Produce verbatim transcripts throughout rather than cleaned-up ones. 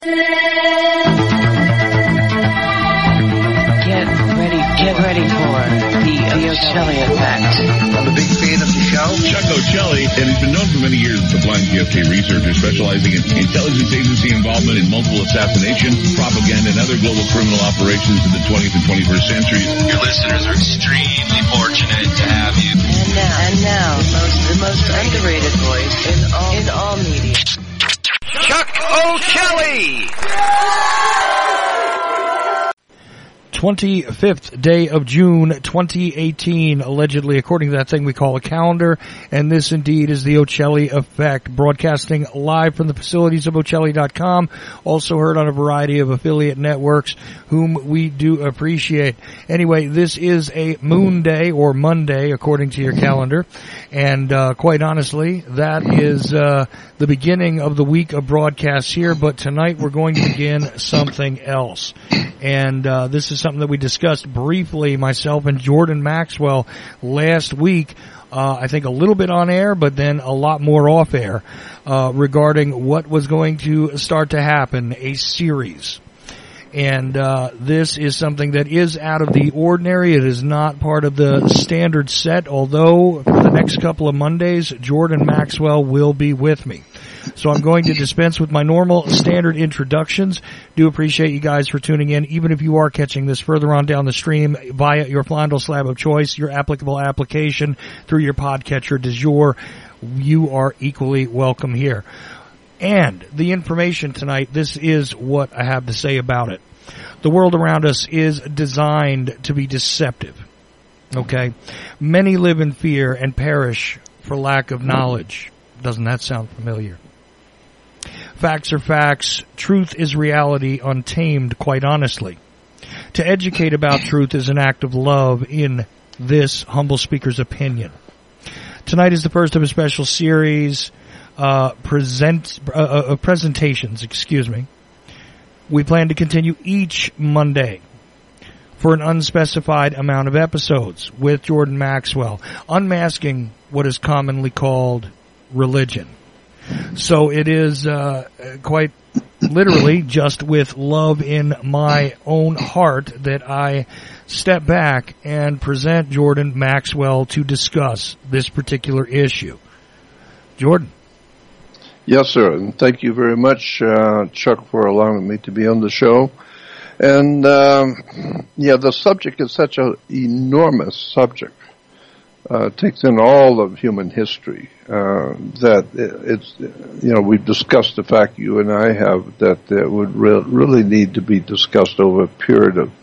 Get ready, get ready for the Ocelli Effect. I'm a big fan of the show. Chuck Ocelli, and he's been known for many years as a blind P F K researcher specializing in intelligence agency involvement in multiple assassination, propaganda, and other global criminal operations in the twentieth and twenty-first centuries. Your listeners are extremely fortunate to have you. And now, and now, the most, the most underrated voice in all, in all media. Chuck Ocelli! twenty-fifth day of June, twenty eighteen, allegedly, according to that thing we call a calendar. And this indeed is the Ocelli Effect, broadcasting live from the facilities of Ocelli dot com. Also heard on a variety of affiliate networks, whom we do appreciate. Anyway, this is a moon day, or Monday, according to your calendar. And, uh, quite honestly, that is, uh, the beginning of the week of broadcasts here. But tonight we're going to begin something else. And, uh, this is something that we discussed briefly, myself and Jordan Maxwell, last week. Uh, I think a little bit on air, but then a lot more off air, uh, regarding what was going to start to happen, a series. And, uh, this is something that is out of the ordinary. It is not part of the standard set, although for the next couple of Mondays, Jordan Maxwell will be with me. So I'm going to dispense with my normal standard introductions. Do appreciate you guys for tuning in, even if you are catching this further on down the stream via your Flondel Slab of choice, your applicable application through your podcatcher du jour. You are equally welcome here. And the information tonight, this is what I have to say about it. The world around us is designed to be deceptive. Okay? Many live in fear and perish for lack of knowledge. Doesn't that sound familiar? Facts are facts. Truth is reality, untamed, quite honestly. To educate about truth is an act of love, in this humble speaker's opinion. Tonight is the first of a special series, uh, present, uh, uh, presentations, excuse me. We plan to continue each Monday for an unspecified amount of episodes with Jordan Maxwell, unmasking what is commonly called religion. So it is uh, quite literally just with love in my own heart that I step back and present Jordan Maxwell to discuss this particular issue. Jordan. Yes, sir, and thank you very much, uh, Chuck, for allowing me to be on the show. And, um, yeah, the subject is such an enormous subject. Uh, takes in all of human history, uh, that it's, you know, we've discussed the fact, you and I have, that it would re- really need to be discussed over a period of,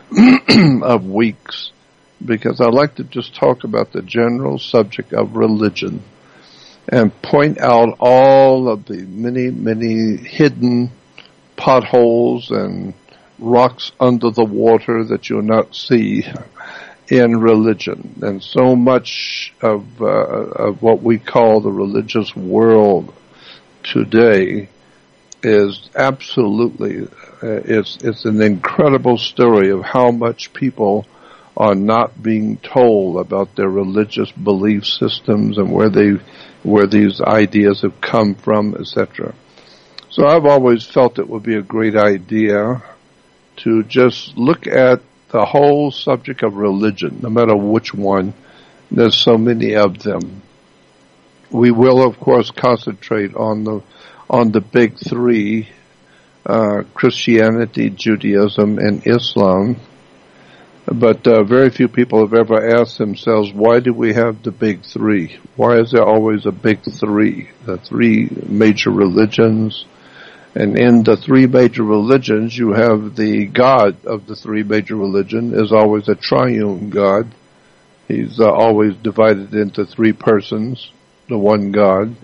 of weeks, because I'd like to just talk about the general subject of religion and point out all of the many, many hidden potholes and rocks under the water that you'll not see in religion. And so much of, uh, of what we call the religious world today is absolutely, uh, it's, it's an incredible story of how much people are not being told about their religious belief systems and where they, where these ideas have come from, et cetera. So I've always felt it would be a great idea to just look at the whole subject of religion, no matter which one. There's so many of them. We will, of course, concentrate on the on the big three: uh, Christianity, Judaism, and Islam. But uh, very few people have ever asked themselves, why do we have the big three? Why is there always a big three? The three major religions. And in the three major religions, you have the God of the three major religions is always a triune God. He's uh, always divided into three persons, the one God.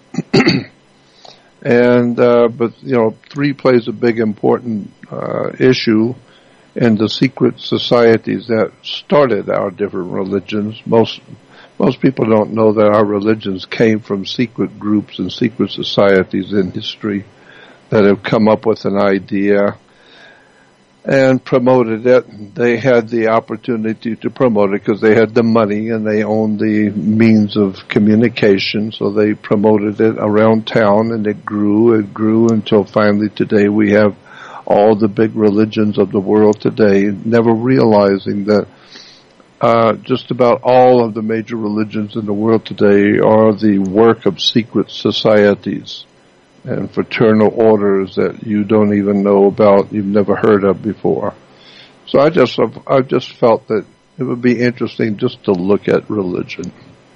and, uh, but, you know, three plays a big important, uh, issue in the secret societies that started our different religions. Most, most people don't know that our religions came from secret groups and secret societies in history that have come up with an idea and promoted it. They had the opportunity to promote it because they had the money and they owned the means of communication, so they promoted it around town, and it grew, it grew until finally today we have all the big religions of the world today, never realizing that uh, just about all of the major religions in the world today are the work of secret societies and fraternal orders that you don't even know about, you've never heard of before. So I just, I just felt that it would be interesting just to look at religion.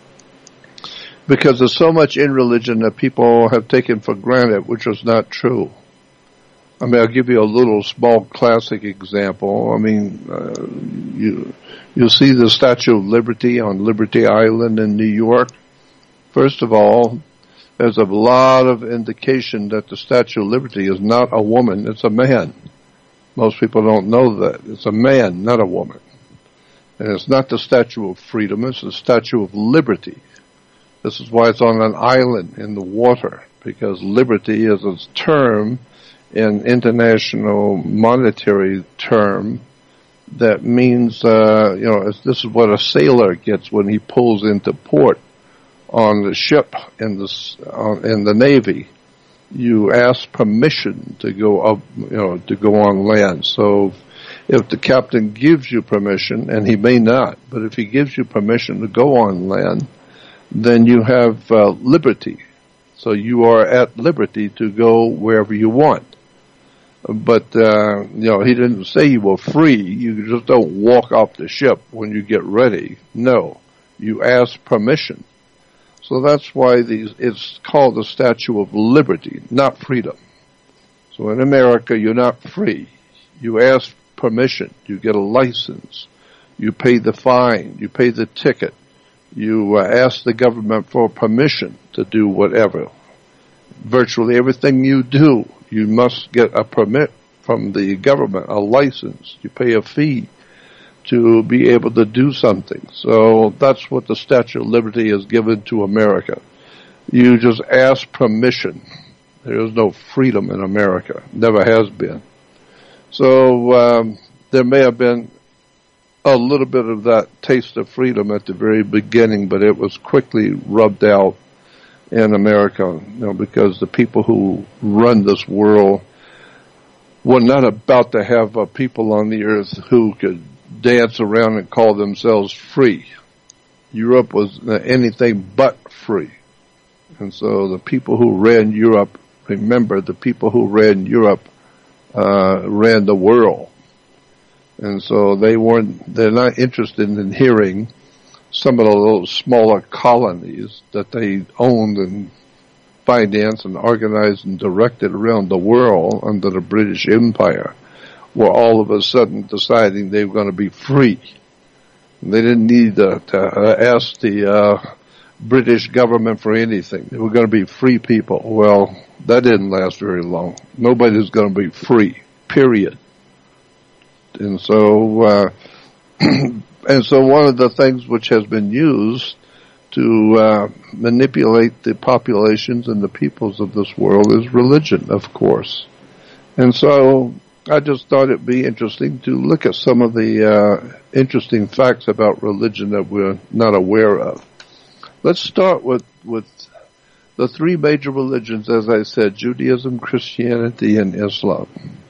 Because there's so much in religion that people have taken for granted, which is not true. I mean, I'll give you a little small classic example. I mean, uh, you, you see the Statue of Liberty on Liberty Island in New York. First of all, there's a lot of indication that the Statue of Liberty is not a woman, it's a man. Most people don't know that. It's a man, not a woman. And it's not the Statue of Freedom, it's the Statue of Liberty. This is why it's on an island in the water, because liberty is a term, an international monetary term, that means, uh, you know, this is what a sailor gets when he pulls into port on the ship in the, uh, in the Navy. You ask permission to go up, you know, to go on land. So if the captain gives you permission, and he may not, but if he gives you permission to go on land, then you have uh, liberty. So you are at liberty to go wherever you want. But, uh, you know, he didn't say you were free. You just don't walk off the ship when you get ready. No. You ask permission. So that's why these, it's called the Statue of Liberty, not freedom. So in America, you're not free. You ask permission. You get a license. You pay the fine. You pay the ticket. You uh, ask the government for permission to do whatever. Virtually everything you do, you must get a permit from the government, a license. You pay a fee to be able to do something. So that's what the Statue of Liberty has given to America. You just ask permission. There is no freedom in America. Never has been. So um, there may have been a little bit of that taste of freedom at the very beginning, but it was quickly rubbed out in America, you know, because the people who run this world were not about to have uh, people on the earth who could dance around and call themselves free. Europe was anything but free. And so the people who ran Europe, remember, the people who ran Europe uh ran the world. And so they weren't, they're not interested in hearing some of the little smaller colonies that they owned and financed and organized and directed around the world under the British Empire, were all of a sudden deciding they were going to be free. And they didn't need to, to uh, ask the uh, British government for anything. They were going to be free people. Well, that didn't last very long. Nobody's going to be free, period. And so, uh, and so one of the things which has been used to uh, manipulate the populations and the peoples of this world is religion, of course. And so I just thought it'd be interesting to look at some of the uh, interesting facts about religion that we're not aware of. Let's start with, with the three major religions, as I said, Judaism, Christianity, and Islam.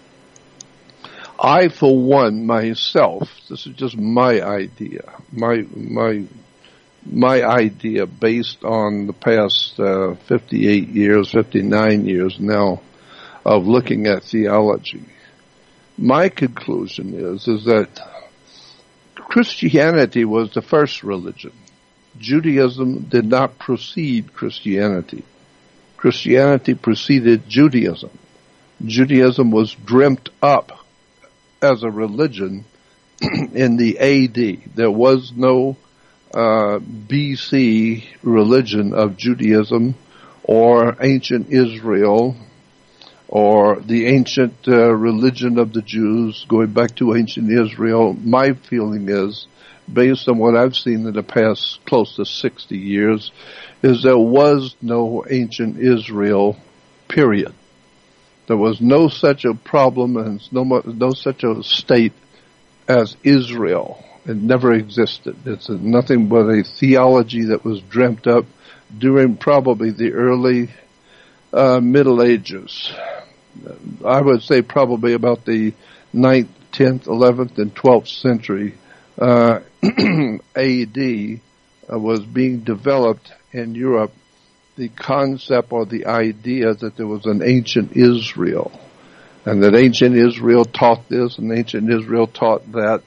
I, for one, myself, this is just my idea, my, my, my idea based on the past uh, fifty-eight years, fifty-nine years now of looking at theology. My conclusion is, is that Christianity was the first religion. Judaism did not precede Christianity. Christianity preceded Judaism. Judaism was dreamt up as a religion in the A D. There was no uh, B C religion of Judaism or ancient Israel or the ancient uh, religion of the Jews going back to ancient Israel. My feeling is, based on what I've seen in the past close to sixty years, is there was no ancient Israel, period. There was no such a problem and no, no such a state as Israel. It never existed. It's nothing but a theology that was dreamt up during probably the early uh, Middle Ages. I would say probably about the ninth, tenth, eleventh, and twelfth century uh, A D uh, was being developed in Europe, the concept or the idea that there was an ancient Israel, and that ancient Israel taught this and ancient Israel taught that.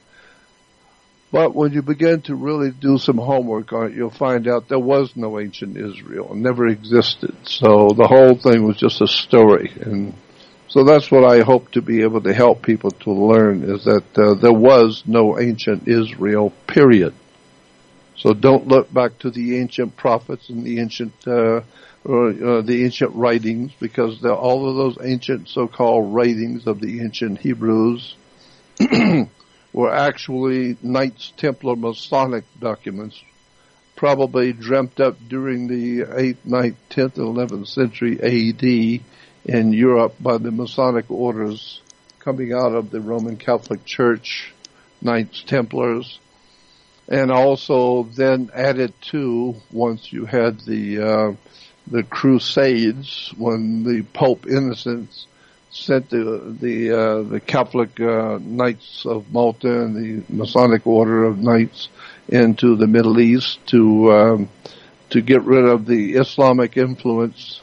But when you begin to really do some homework on it, you'll find out there was no ancient Israel. It never existed. So the whole thing was just a story. And so that's what I hope to be able to help people to learn, is that uh, there was no ancient Israel, period. So don't look back to the ancient prophets and the ancient uh, or, uh, the ancient writings, because all of those ancient so-called writings of the ancient Hebrews were actually Knights Templar Masonic documents, probably dreamt up during the eighth, ninth, tenth, and eleventh century A D in Europe by the Masonic orders coming out of the Roman Catholic Church, Knights Templars, and also then added to, once you had the uh, the Crusades, when the Pope Innocent sent the the uh, the Catholic uh, Knights of Malta and the Masonic Order of Knights into the Middle East to um, to get rid of the Islamic influence.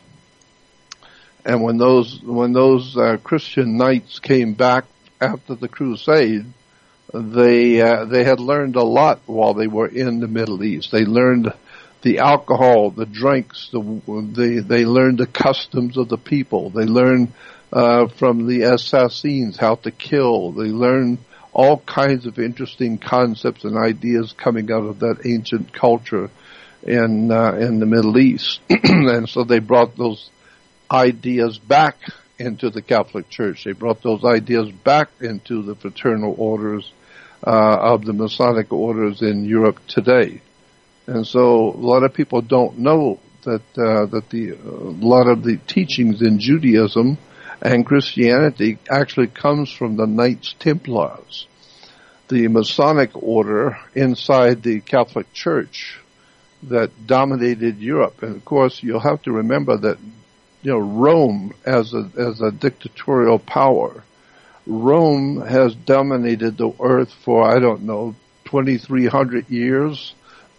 And when those when those uh, Christian Knights came back after the Crusade, they uh, they had learned a lot while they were in the Middle East. They learned the alcohol, the drinks, the they they learned the customs of the people. They learned Uh, from the Assassins, how to kill. They learn all kinds of interesting concepts and ideas coming out of that ancient culture in uh, in the Middle East. And so they brought those ideas back into the Catholic Church. They brought those ideas back into the fraternal orders uh, of the Masonic orders in Europe today. And so a lot of people don't know that uh, that the a lot of the teachings in Judaism and Christianity actually comes from the Knights Templars, the Masonic order inside the Catholic Church that dominated Europe. And of course, you'll have to remember that, you know, Rome as a as a dictatorial power, Rome has dominated the earth for, I don't know, twenty-three hundred years.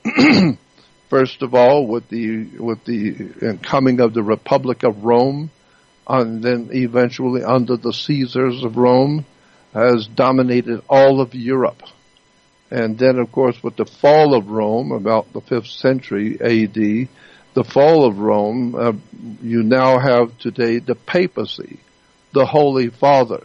First of all, with the with the coming of the Republic of Rome, and then eventually under the Caesars of Rome, has dominated all of Europe. And then, of course, with the fall of Rome, about the fifth century A D, the fall of Rome, uh, you now have today the papacy, the Holy Father.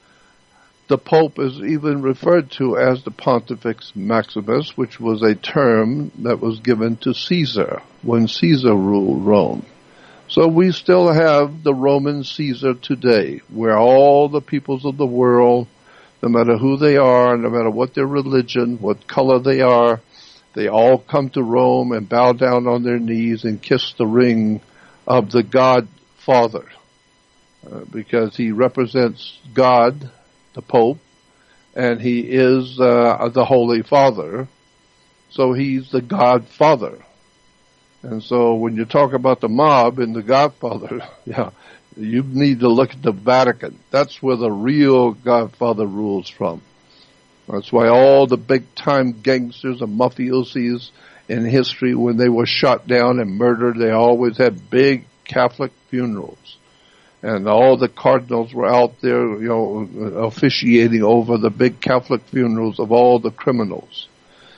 The Pope is even referred to as the Pontifex Maximus, which was a term that was given to Caesar when Caesar ruled Rome. So we still have the Roman Caesar today, where all the peoples of the world, no matter who they are, no matter what their religion, what color they are, they all come to Rome and bow down on their knees and kiss the ring of the God Father, uh, because he represents God, the Pope, and he is uh, the Holy Father, so he's the God Father. And so when you talk about the mob and the Godfather, yeah, you need to look at the Vatican. That's where the real Godfather rules from. That's why all the big-time gangsters and mafiosis in history, when they were shot down and murdered, they always had big Catholic funerals. And all the cardinals were out there, you know, officiating over the big Catholic funerals of all the criminals.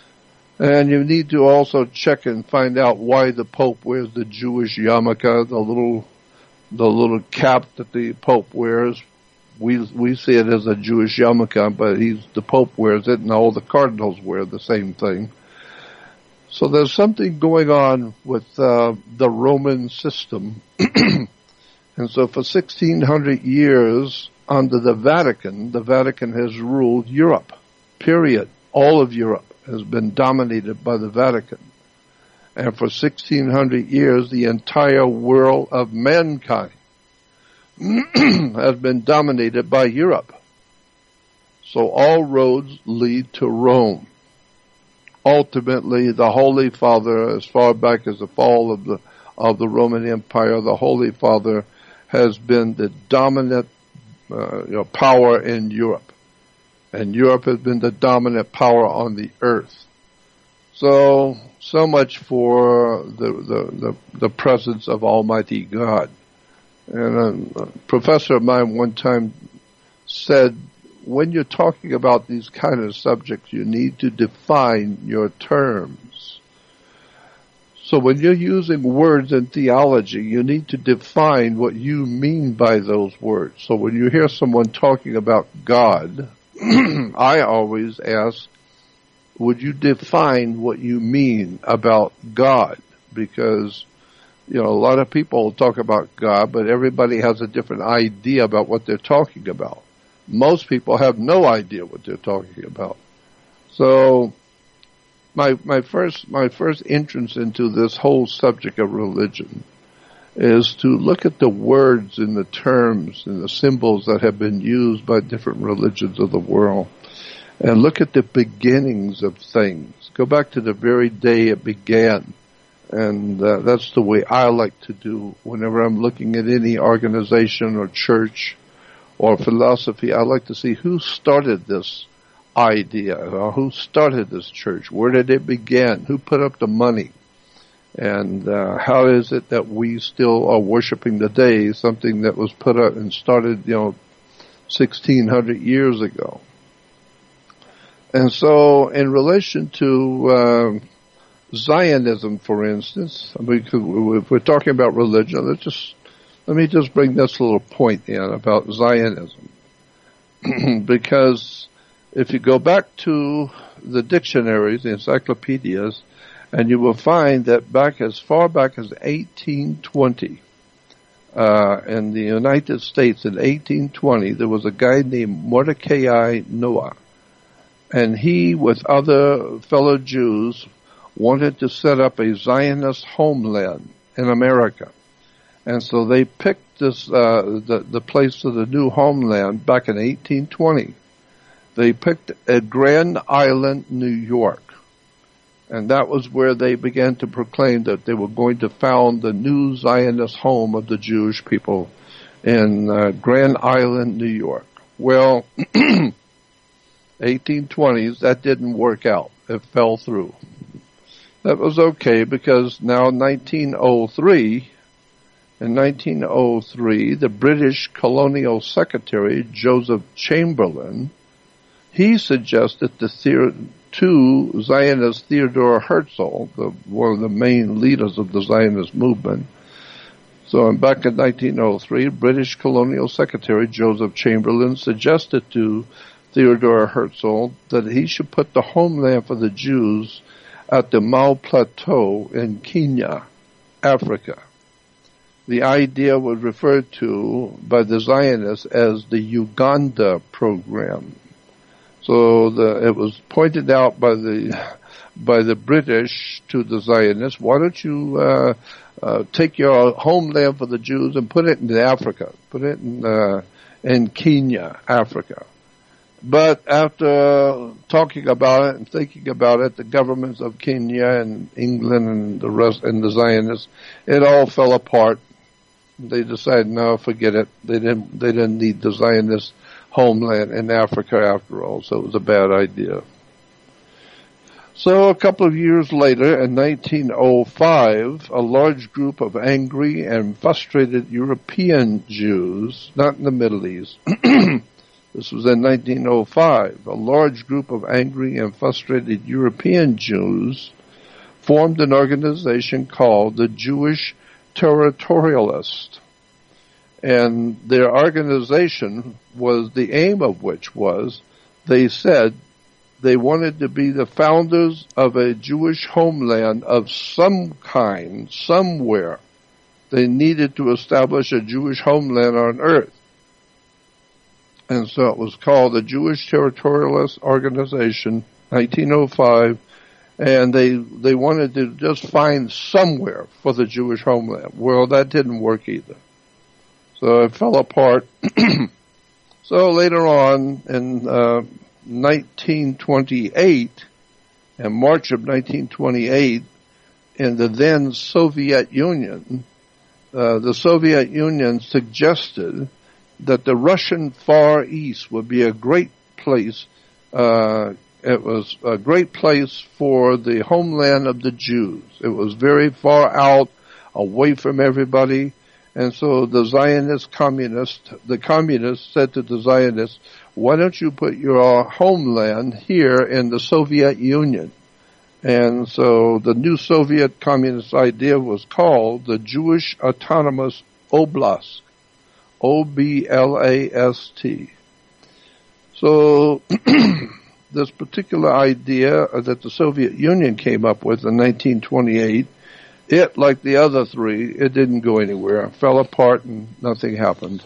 And you need to also check and find out why the Pope wears the Jewish yarmulke, the little, the little cap that the Pope wears. We we see it as a Jewish yarmulke, but he's the Pope wears it, and all the cardinals wear the same thing. So there's something going on with uh, the Roman system, and so for sixteen hundred years under the Vatican, the Vatican has ruled Europe. Period. All of Europe has been dominated by the Vatican. And for sixteen hundred years, the entire world of mankind has been dominated by Europe. So all roads lead to Rome. Ultimately, the Holy Father, as far back as the fall of the of the Roman Empire, the Holy Father has been the dominant uh, you know, power in Europe. And Europe has been the dominant power on the earth. So, so much for the, the, the, the presence of Almighty God. And a, a professor of mine one time said, when you're talking about these kind of subjects, you need to define your terms. So when you're using words in theology, you need to define what you mean by those words. So when you hear someone talking about God, I always ask, would you define what you mean about God? Because, you know, a lot of people talk about God, but everybody has a different idea about what they're talking about. Most people have no idea what they're talking about. So, my my first my first entrance into this whole subject of religion is to look at the words and the terms and the symbols that have been used by different religions of the world, and look at the beginnings of things. Go back to the very day it began, and uh, that's the way I like to do whenever I'm looking at any organization or church or philosophy. I like to see who started this idea, or who started this church, where did it begin, who put up the money. And uh, how is it that we still are worshiping today something that was put up and started, you know, sixteen hundred years ago? And so, in relation to uh, Zionism, for instance, I mean, if we're talking about religion, let's just let me just bring this little point in about Zionism, because if you go back to the dictionaries, the encyclopedias, and you will find that back as far back as eighteen twenty, uh, in the United States in eighteen twenty, there was a guy named Mordecai Noah. And he, with other fellow Jews, wanted to set up a Zionist homeland in America. And so they picked this, uh, the, the place of the new homeland back in eighteen twenty. They picked at Grand Island, New York. And that was where they began to proclaim that they were going to found the new Zionist home of the Jewish people in uh, Grand Island, New York. Well, eighteen twenties, that didn't work out. It fell through. That was okay because now nineteen oh three, in nineteen oh three, the British colonial secretary, Joseph Chamberlain, he suggested the theory to Zionist Theodor Herzl, the, one of the main leaders of the Zionist movement. So back in nineteen oh three, British colonial secretary Joseph Chamberlain suggested to Theodor Herzl that he should put the homeland for the Jews at the Mau Plateau in Kenya, Africa. The idea was referred to by the Zionists as the Uganda program. So the, it was pointed out by the by the British to the Zionists, why don't you uh, uh, take your homeland for the Jews and put it in Africa, put it in uh, in Kenya, Africa. But after talking about it and thinking about it, the governments of Kenya and England and the rest and the Zionists, it all fell apart. They decided, no, forget it. They didn't. They didn't need the Zionist homeland in Africa after all, so it was a bad idea. So a couple of years later, in nineteen oh five, a large group of angry and frustrated European Jews, not in the Middle East, this was in nineteen oh five, a large group of angry and frustrated European Jews formed an organization called the Jewish Territorialists. And their organization was, the aim of which was, they said they wanted to be the founders of a Jewish homeland of some kind, somewhere. They needed to establish a Jewish homeland on earth. And so it was called the Jewish Territorialist Organization, nineteen oh five, and they they wanted to just find somewhere for the Jewish homeland. Well, that didn't work either. So it fell apart. So later on, in uh, nineteen twenty-eight, in March of nineteen twenty-eight, in the then Soviet Union, uh, the Soviet Union suggested that the Russian Far East would be a great place. Uh, it was a great place for the homeland of the Jews. It was very far out, away from everybody. And so the Zionist communists, the communists said to the Zionists, why don't you put your homeland here in the Soviet Union? And so the new Soviet communist idea was called the Jewish Autonomous Oblast, O B L A S T. So this particular idea that the Soviet Union came up with in nineteen twenty-eight, it, like the other three, it didn't go anywhere. It fell apart and nothing happened.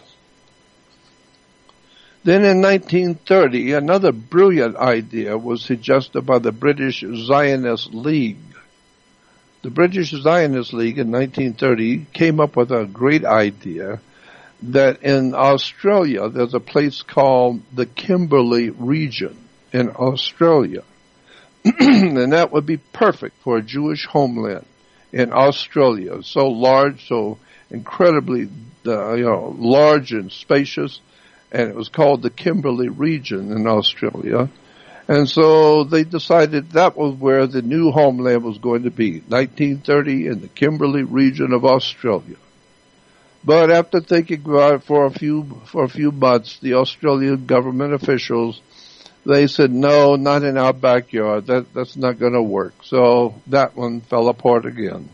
Then in nineteen thirty, another brilliant idea was suggested by the British Zionist League. The British Zionist League in nineteen thirty came up with a great idea that in Australia there's a place called the Kimberley region in Australia. And that would be perfect for a Jewish homeland in Australia. So large, so incredibly uh, you know, large and spacious. And it was called the Kimberley region in Australia. And so they decided that was where the new homeland was going to be, nineteen thirty in the Kimberley region of Australia. But after thinking about it for a few, for a few months, the Australian government officials, they said, no, not in our backyard. That, that's not going to work. So that one fell apart again.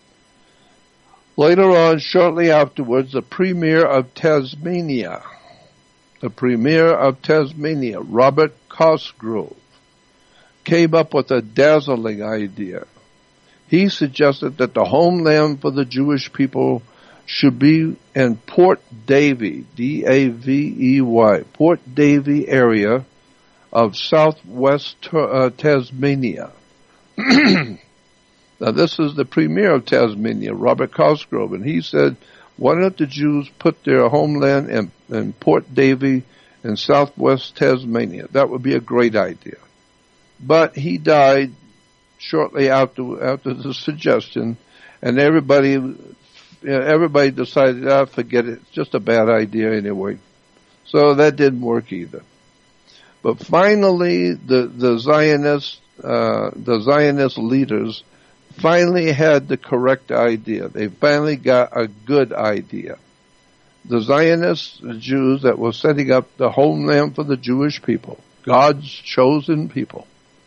Later on, shortly afterwards, the Premier of Tasmania, the Premier of Tasmania, Robert Cosgrove, came up with a dazzling idea. He suggested that the homeland for the Jewish people should be in Port Davey, D A V E Y, Port Davey area of southwest uh, Tasmania. Now this is the Premier of Tasmania, Robert Cosgrove, and he said, why don't the Jews put their homeland in, in Port Davey in southwest Tasmania? That would be a great idea. But he died shortly after after the suggestion, and everybody everybody decided, ah, forget it, it's just a bad idea anyway. So that didn't work either. But finally, the the Zionist uh, the Zionist leaders finally had the correct idea. They finally got a good idea. The Zionist Jews that were setting up the homeland for the Jewish people, God's chosen people,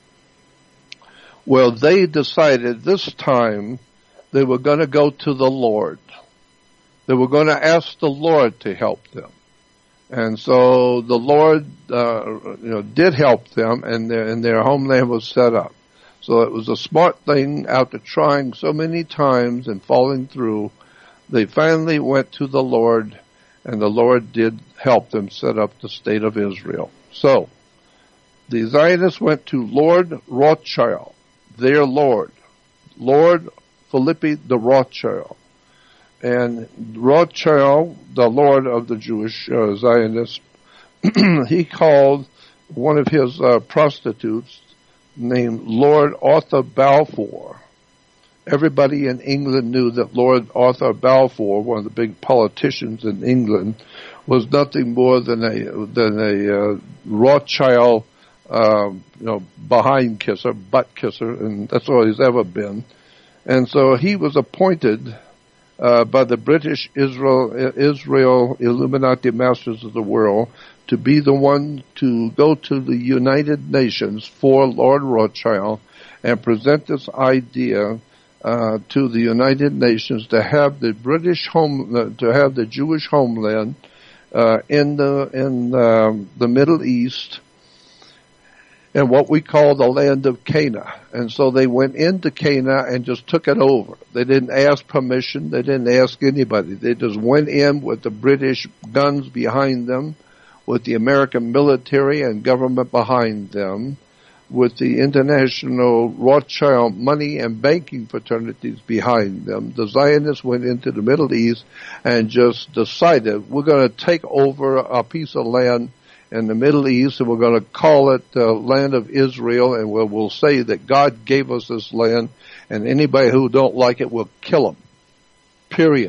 well, they decided this time they were going to go to the Lord. They were going to ask the Lord to help them. And so the Lord uh, you know, did help them, and their, and their homeland was set up. So it was a smart thing. After trying so many times and falling through, they finally went to the Lord, and the Lord did help them set up the state of Israel. So the Zionists went to Lord Rothschild, their Lord, Lord Philippi the Rothschild. And Rothschild, the Lord of the Jewish uh, Zionists, he called one of his uh, prostitutes named Lord Arthur Balfour. Everybody in England knew that Lord Arthur Balfour, one of the big politicians in England, was nothing more than a than a uh, Rothschild, uh, you know, behind kisser, butt kisser, and that's all he's ever been. And so he was appointed uh, by the British Israel Israel Illuminati Masters of the World to be the one to go to the United Nations for Lord Rothschild and present this idea uh, to the United Nations to have the British home, uh, to have the Jewish homeland uh, in the in um, the Middle East, and what we call the land of Canaan. And so they went into Canaan and just took it over. They didn't ask permission. They didn't ask anybody. They just went in with the British guns behind them, with the American military and government behind them, with the international Rothschild money and banking fraternities behind them. The Zionists went into the Middle East and just decided, we're going to take over a piece of land in the Middle East, and we're going to call it the land of Israel, and we'll, we'll say that God gave us this land, and anybody who don't like it, we'll kill them. Period.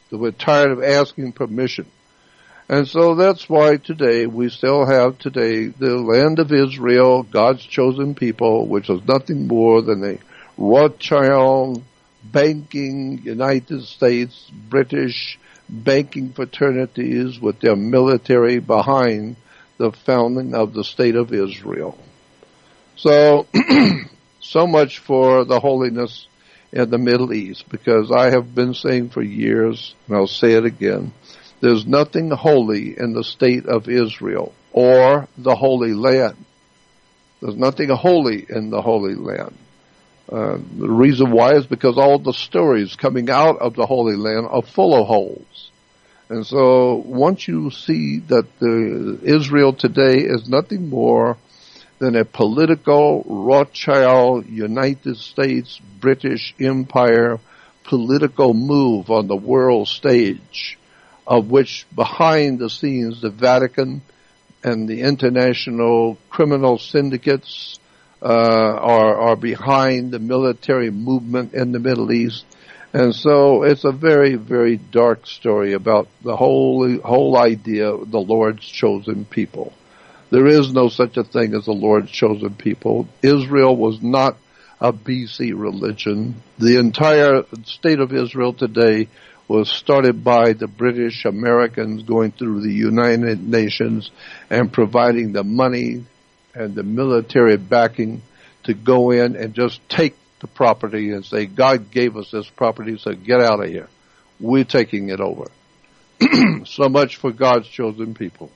They were tired of asking permission. And so that's why today we still have today the land of Israel, God's chosen people, which is nothing more than a Rothschild banking United States, British banking fraternities with their military behind the founding of the state of Israel. So, so much for the holiness in the Middle East, because I have been saying for years, and I'll say it again, there's nothing holy in the state of Israel or the Holy Land. There's nothing holy in the Holy Land. Uh, the reason why is because all the stories coming out of the Holy Land are full of holes. And so once you see that the Israel today is nothing more than a political Rothschild United States British Empire political move on the world stage, of which behind the scenes the Vatican and the international criminal syndicates uh, are, are behind the military movement in the Middle East. And so it's a very, very dark story about the whole, whole idea of the Lord's chosen people. There is no such a thing as the Lord's chosen people. Israel was not a B C religion. The entire state of Israel today was started by the British Americans going through the United Nations and providing the money and the military backing to go in and just take the property and say, God gave us this property, so get out of here. We're taking it over. So much for God's chosen people.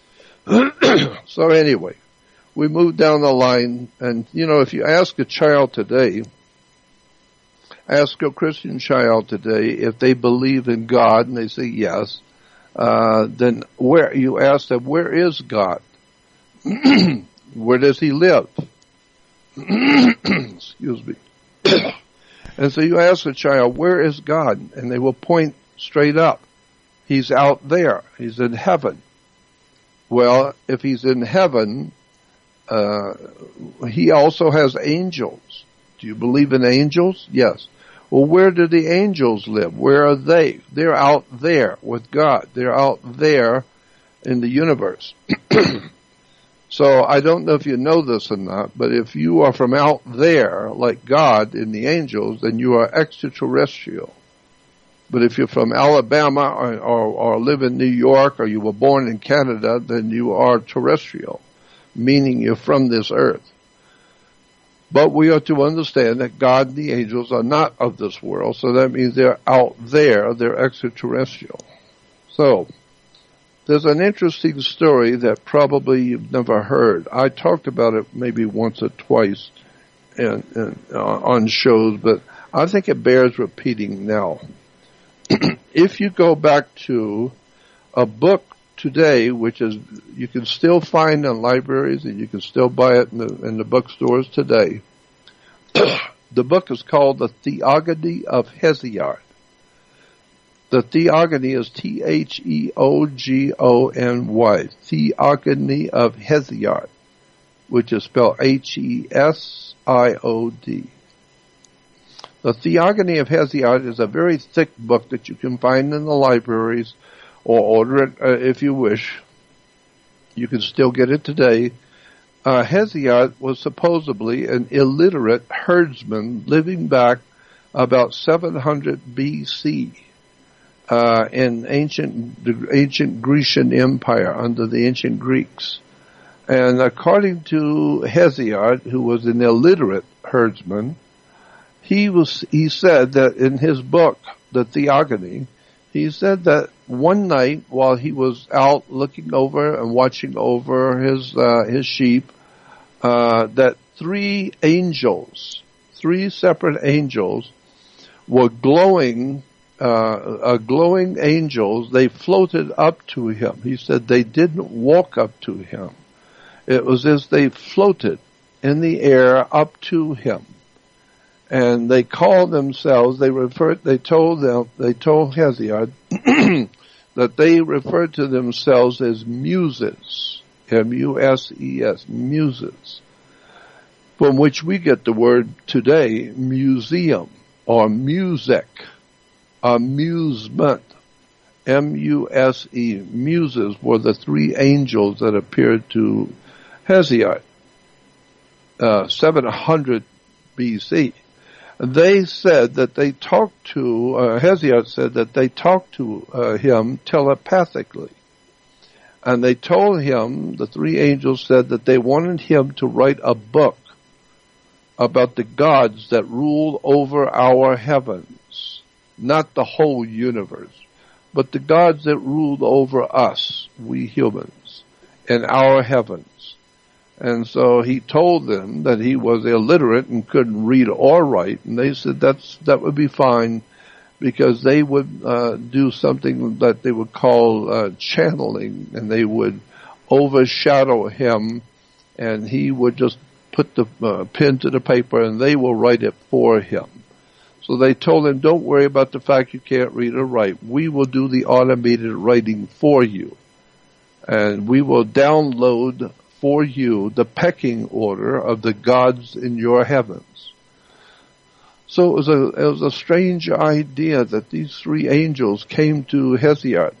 So anyway, we move down the line, and you know, if you ask a child today, ask a Christian child today if they believe in God, and they say yes, uh, then where, you ask them, where is God? Where does he live? Excuse me. And so you ask the child, where is God? And they will point straight up. He's out there. He's in heaven. Well, if he's in heaven, uh, he also has angels. Do you believe in angels? Yes. Well, where do the angels live? Where are they? They're out there with God. They're out there in the universe. So I don't know if you know this or not, but if you are from out there, like God in the angels, then you are extraterrestrial. But if you're from Alabama or, or, or live in New York, or you were born in Canada, then you are terrestrial, meaning you're from this earth. But we are to understand that God and the angels are not of this world, so that means they're out there, they're extraterrestrial. So, there's an interesting story that probably you've never heard. I talked about it maybe once or twice in, in, uh, on shows, but I think it bears repeating now. If you go back to a book today, which is, you can still find in libraries and you can still buy it in the, in the bookstores today, the book is called The Theogony of Hesiod. The Theogony is T H E O G O N Y, Theogony of Hesiod, which is spelled H E S I O D. The Theogony of Hesiod is a very thick book that you can find in the libraries, or order it uh, if you wish. You can still get it today. Uh, Hesiod was supposedly an illiterate herdsman living back about seven hundred B C uh, in ancient the ancient Grecian Empire under the ancient Greeks. And according to Hesiod, who was an illiterate herdsman, he was he said that in his book, The Theogony, he said that one night while he was out looking over and watching over his uh, his sheep, uh, that three angels, three separate angels, were glowing, uh, uh, glowing angels. They floated up to him. He said they didn't walk up to him. It was as they floated in the air up to him. And they called themselves, they referred, they told them, they told Hesiod that they referred to themselves as muses, M U S E S, muses, from which we get the word today, museum, or music, amusement, M U S E, muses, were the three angels that appeared to Hesiod, uh, seven hundred B C. They said that they talked to, uh, Hesiod said that they talked to uh, him telepathically. And they told him, the three angels said that they wanted him to write a book about the gods that rule over our heavens. Not the whole universe, but the gods that ruled over us, we humans, in our heavens. And so he told them that he was illiterate and couldn't read or write, and they said that's that would be fine, because they would uh, do something that they would call uh, channeling, and they would overshadow him, and he would just put the uh, pen to the paper, and they will write it for him. So they told him, don't worry about the fact you can't read or write. We will do the automated writing for you, and we will download for you the pecking order of the gods in your heavens. So it was a, it was a strange idea that these three angels came to Hesiod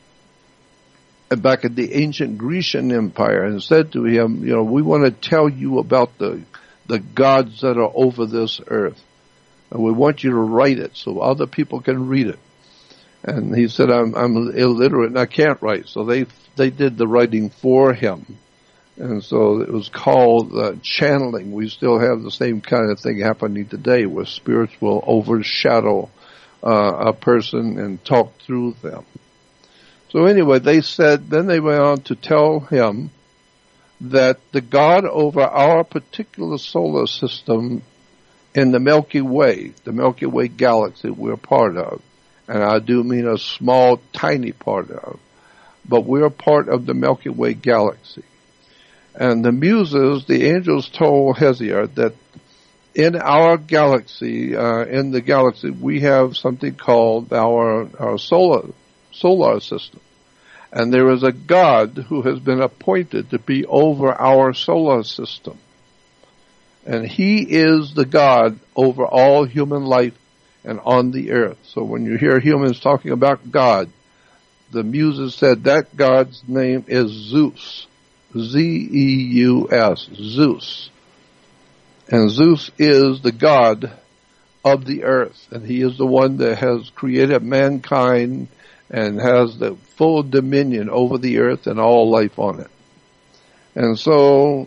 back in the ancient Grecian Empire and said to him, you know, we want to tell you about the the gods that are over this earth, and we want you to write it so other people can read it. And he said, I'm, I'm illiterate and I can't write. So they they did the writing for him. And so it was called uh, channeling. We still have the same kind of thing happening today, where spirits will overshadow uh, a person and talk through them. So anyway, they said, then they went on to tell him that the God over our particular solar system in the Milky Way, the Milky Way galaxy we're part of, and I do mean a small, tiny part of, but we're part of the Milky Way galaxy. And the muses, the angels, told Hesiod that in our galaxy, uh, in the galaxy, we have something called our, our solar, solar system. And there is a God who has been appointed to be over our solar system. And he is the God over all human life and on the earth. So when you hear humans talking about God, the muses said that God's name is Zeus. Z E U S, Zeus. And Zeus is the God of the earth, and he is the one that has created mankind and has the full dominion over the earth and all life on it. And so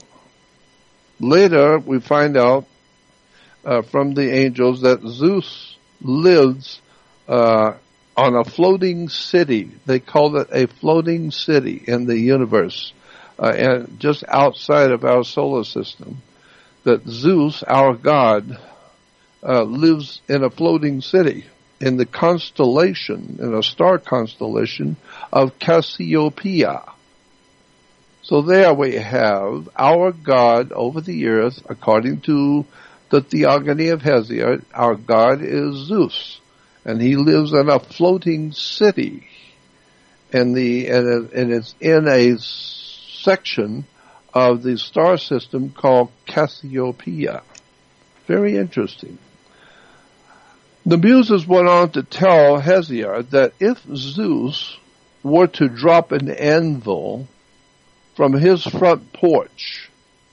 later we find out uh, from the angels that Zeus lives uh, on a floating city. They call it a floating city in the universe. Uh, and just outside of our solar system, that Zeus, our God, uh, lives in a floating city in the constellation, in a star constellation of Cassiopeia. So there we have our God over the earth, according to the theogony of Hesiod. Our God is Zeus, and he lives in a floating city, and the and, and it's in a section of the star system called Cassiopeia. Very interesting. The muses went on to tell Hesiod that if Zeus were to drop an anvil from his front porch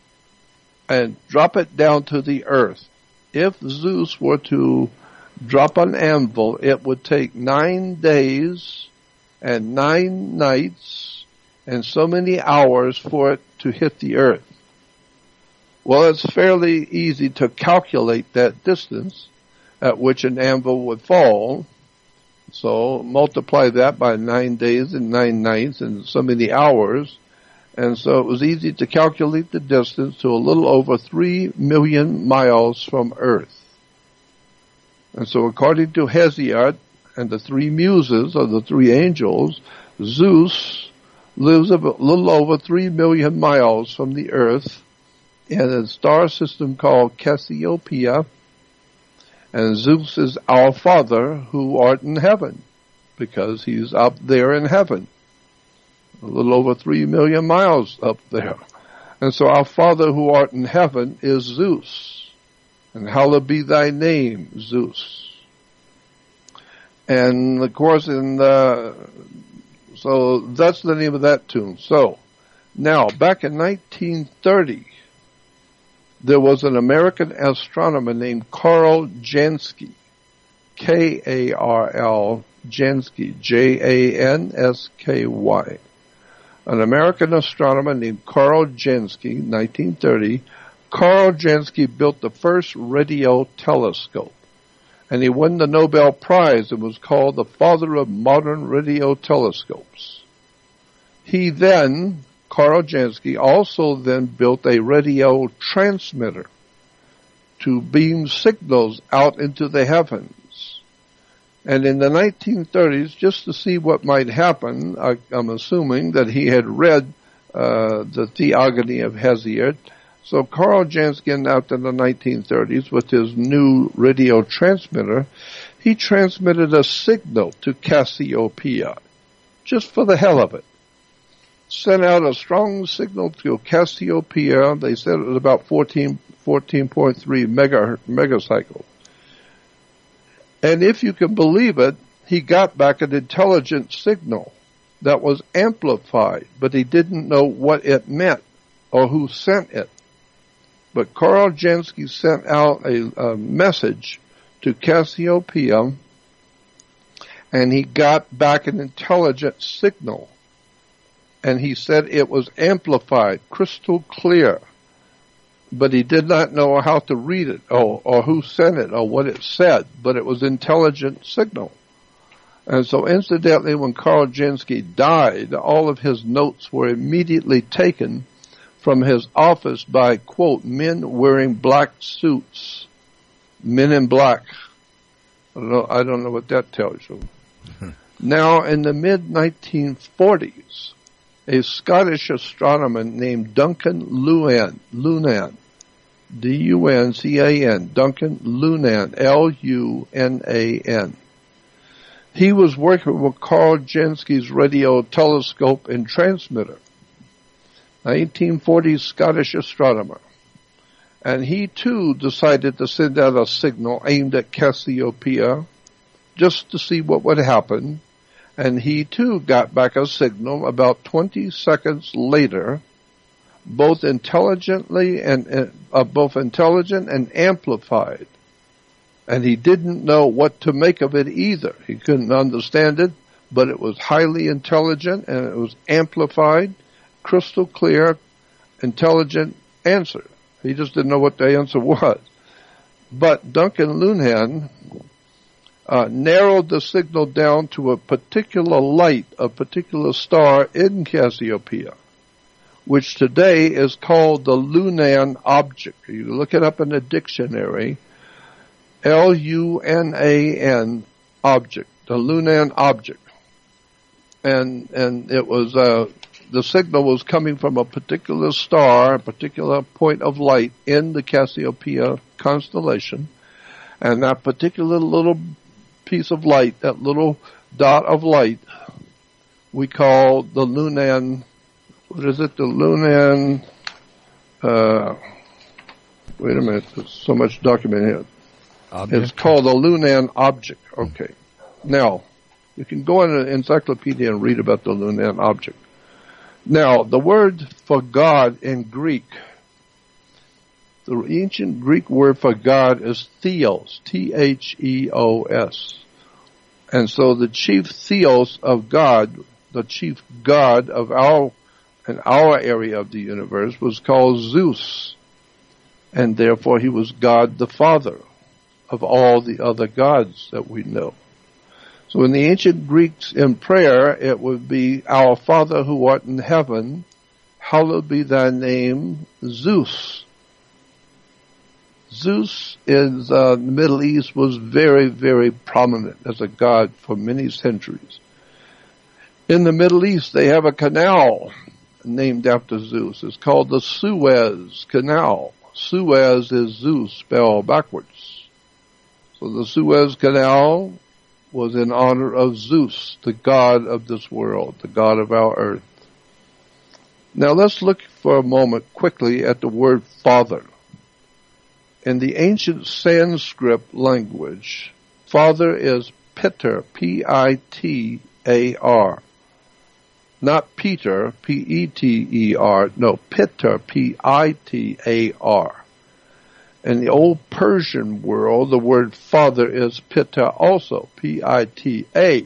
and drop it down to the earth, if Zeus were to drop an anvil, it would take nine days and nine nights and so many hours for it to hit the earth. Well, it's fairly easy to calculate that distance at which an anvil would fall. So multiply that by nine days and nine nights and so many hours. And so it was easy to calculate the distance to a little over three million miles from Earth. And so according to Hesiod and the three muses, or the three angels, Zeus lives a little over three million miles from the Earth in a star system called Cassiopeia, and Zeus is our Father who art in heaven, because he's up there in heaven, a little over three million miles up there. And so our Father who art in heaven is Zeus, and hallowed be thy name, Zeus. And of course, in the, so that's the name of that tune. So now, back in nineteen thirty, there was an American astronomer named Karl Jansky, K A R L Jansky, J A N S K Y. An American astronomer named Karl Jansky, nineteen thirty. Karl Jansky built the first radio telescope, and he won the Nobel Prize and was called the father of modern radio telescopes. He then, Karl Jansky, also then built a radio transmitter to beam signals out into the heavens. And in the nineteen thirties, just to see what might happen, I, I'm assuming that he had read uh, the Theogony of Hesiod. So Karl Jansky, out in the nineteen thirties, with his new radio transmitter, he transmitted a signal to Cassiopeia, just for the hell of it. Sent out a strong signal to Cassiopeia. They said it was about fourteen, fourteen point three mega, megacycles. And if you can believe it, he got back an intelligent signal that was amplified, but he didn't know what it meant or who sent it. But Karl Jansky sent out a, a message to Cassiopeia, and he got back an intelligent signal. And he said it was amplified, crystal clear. But he did not know how to read it, or, or who sent it, or what it said. But it was intelligent signal. And so incidentally, when Karl Jansky died, all of his notes were immediately taken from his office by, quote, men wearing black suits. Men in black. I don't know, I don't know what that tells you. Now, in the mid nineteen forties, a Scottish astronomer named Duncan Lunan, Lunan, D U N C A N, Duncan Lunan, L U N A N. He was working with Karl Jansky's radio telescope and transmitter. nineteen forties Scottish astronomer. And he too decided to send out a signal aimed at Cassiopeia just to see what would happen. And he too got back a signal about twenty seconds later, both intelligently and uh, both intelligent and amplified. And he didn't know what to make of it either. He couldn't understand it, but it was highly intelligent and it was amplified, crystal clear, intelligent answer. He just didn't know what the answer was. But Duncan Lunan uh, narrowed the signal down to a particular light, a particular star in Cassiopeia, which today is called the Lunan object. You look it up in the dictionary, L U N A N object, the Lunan object. And, and it was, uh, the signal was coming from a particular star, a particular point of light in the Cassiopeia constellation. And that particular little piece of light, that little dot of light, we call the Lunan, what is it, the Lunan, uh, wait a minute, there's so much document here. Object. It's called the Lunan object. Okay. Now, you can go in an encyclopedia and read about the Lunan object. Now, the word for God in Greek, the ancient Greek word for God is theos, T H E O S. And so the chief theos of God, the chief God of our, in our area of the universe, was called Zeus. And therefore he was God the Father of all the other gods that we know. So in the ancient Greeks in prayer, it would be, Our Father who art in heaven, hallowed be thy name, Zeus. Zeus in uh, the Middle East was very, very prominent as a god for many centuries. In the Middle East, they have a canal named after Zeus. It's called the Suez Canal. Suez is Zeus spelled backwards. So the Suez Canal was in honor of Zeus, the god of this world, the god of our earth. Now let's look for a moment quickly at the word Father. In the ancient Sanskrit language, Father is Pitar, P I T A R. Not Peter, P E T E R, no, Pitar, P I T A R. In the old Persian world, the word father is Pitta also, P I T A.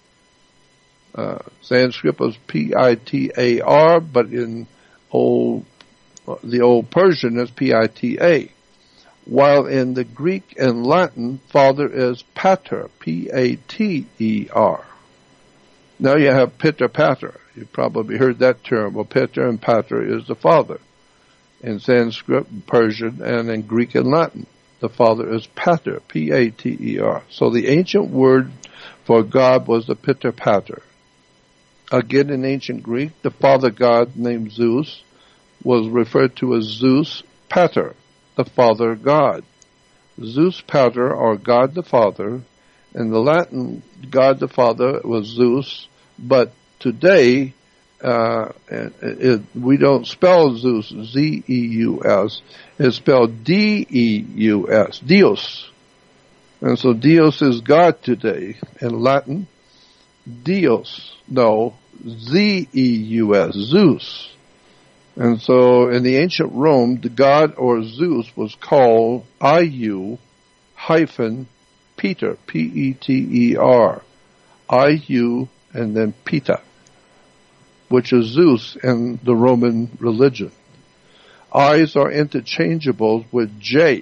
Uh, Sanskrit was P I T A R, but in old, the old Persian is P I T A. While in the Greek and Latin, father is pater, P A T E R. Now you have pitter pater. You've probably heard that term. Well, pitter and pater is the father. In Sanskrit, Persian, and in Greek and Latin, the father is pater, P A T E R. So the ancient word for God was the pitter pater. Again, in ancient Greek, the father god named Zeus was referred to as Zeus pater, the father god. Zeus pater, or God the Father. In the Latin, God the Father was Zeus, but today, uh, it, it, we don't spell Zeus, Z E U S. It's spelled D E U S, Dios. And so Dios is God today. In Latin, Dios, no, Z E U S, Zeus. And so in the ancient Rome, the god or Zeus was called I U hyphen Peter, P E T E R. I U and then Peter, which is Zeus in the Roman religion. I's are interchangeable with J.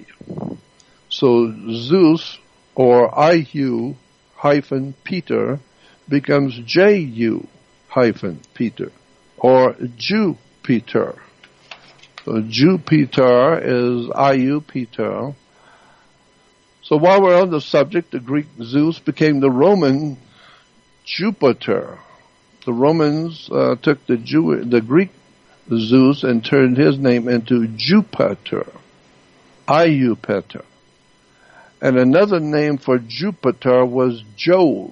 So Zeus or I U hyphen Peter becomes J U hyphen Peter or Jupiter. So Jupiter is I U Peter. So while we're on the subject, the Greek Zeus became the Roman Jupiter. The Romans uh, took the Jew, the Greek Zeus and turned his name into Jupiter, Iupater. And another name for Jupiter was Jove,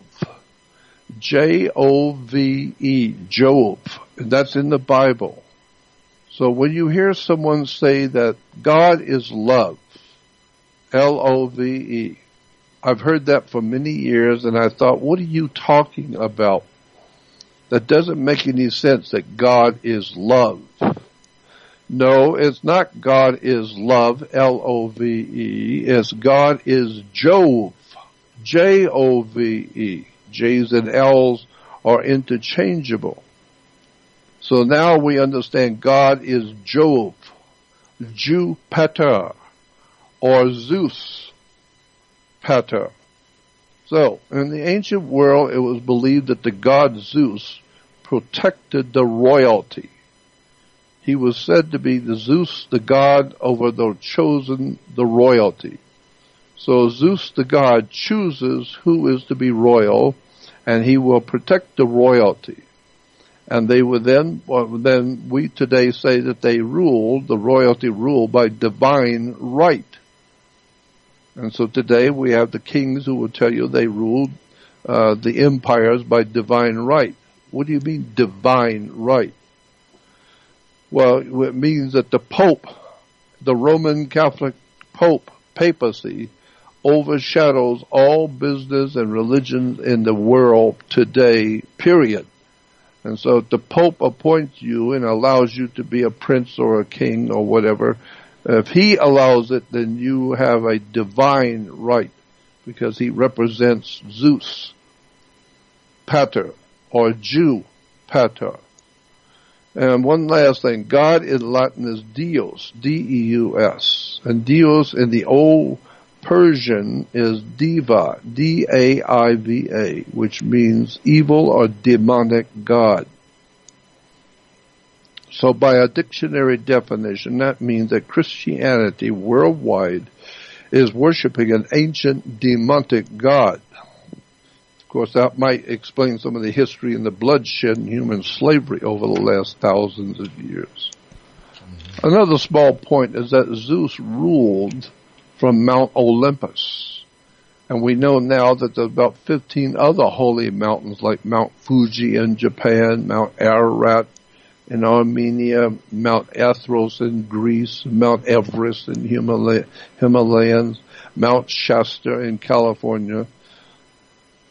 J O V E, Jove. And that's in the Bible. So when you hear someone say that God is love, L O V E, I've heard that for many years, and I thought, what are you talking about? That doesn't make any sense, that God is love. No, it's not God is love, L O V E. It's God is Jove, J O V E. J's and L's are interchangeable. So now we understand God is Jove, Jupiter, or Zeus pater. So, in the ancient world, it was believed that the god Zeus protected the royalty. He was said to be the Zeus, the god over the chosen, the royalty. So Zeus, the god, chooses who is to be royal, and he will protect the royalty. And they would then, well, then we today say that they ruled, the royalty ruled by divine right. And so today we have the kings who will tell you they ruled uh, the empires by divine right. What do you mean divine right? Well, it means that the Pope, the Roman Catholic Pope, papacy, overshadows all business and religion in the world today, period. And so if the Pope appoints you and allows you to be a prince or a king or whatever, if he allows it, then you have a divine right, because he represents Zeus, pater, or Jew, pater. And one last thing, God in Latin is Dios, D E U S. And Dios in the old Persian is Diva, D A I V A, which means evil or demonic God. So by a dictionary definition, that means that Christianity worldwide is worshiping an ancient demonic God. Of course, that might explain some of the history and the bloodshed and human slavery over the last thousands of years. Mm-hmm. Another small point is that Zeus ruled from Mount Olympus. And we know now that there's about fifteen other holy mountains like Mount Fuji in Japan, Mount Ararat in Armenia, Mount Athos in Greece, Mount Everest in Himalay- Himalayas, Mount Shasta in California.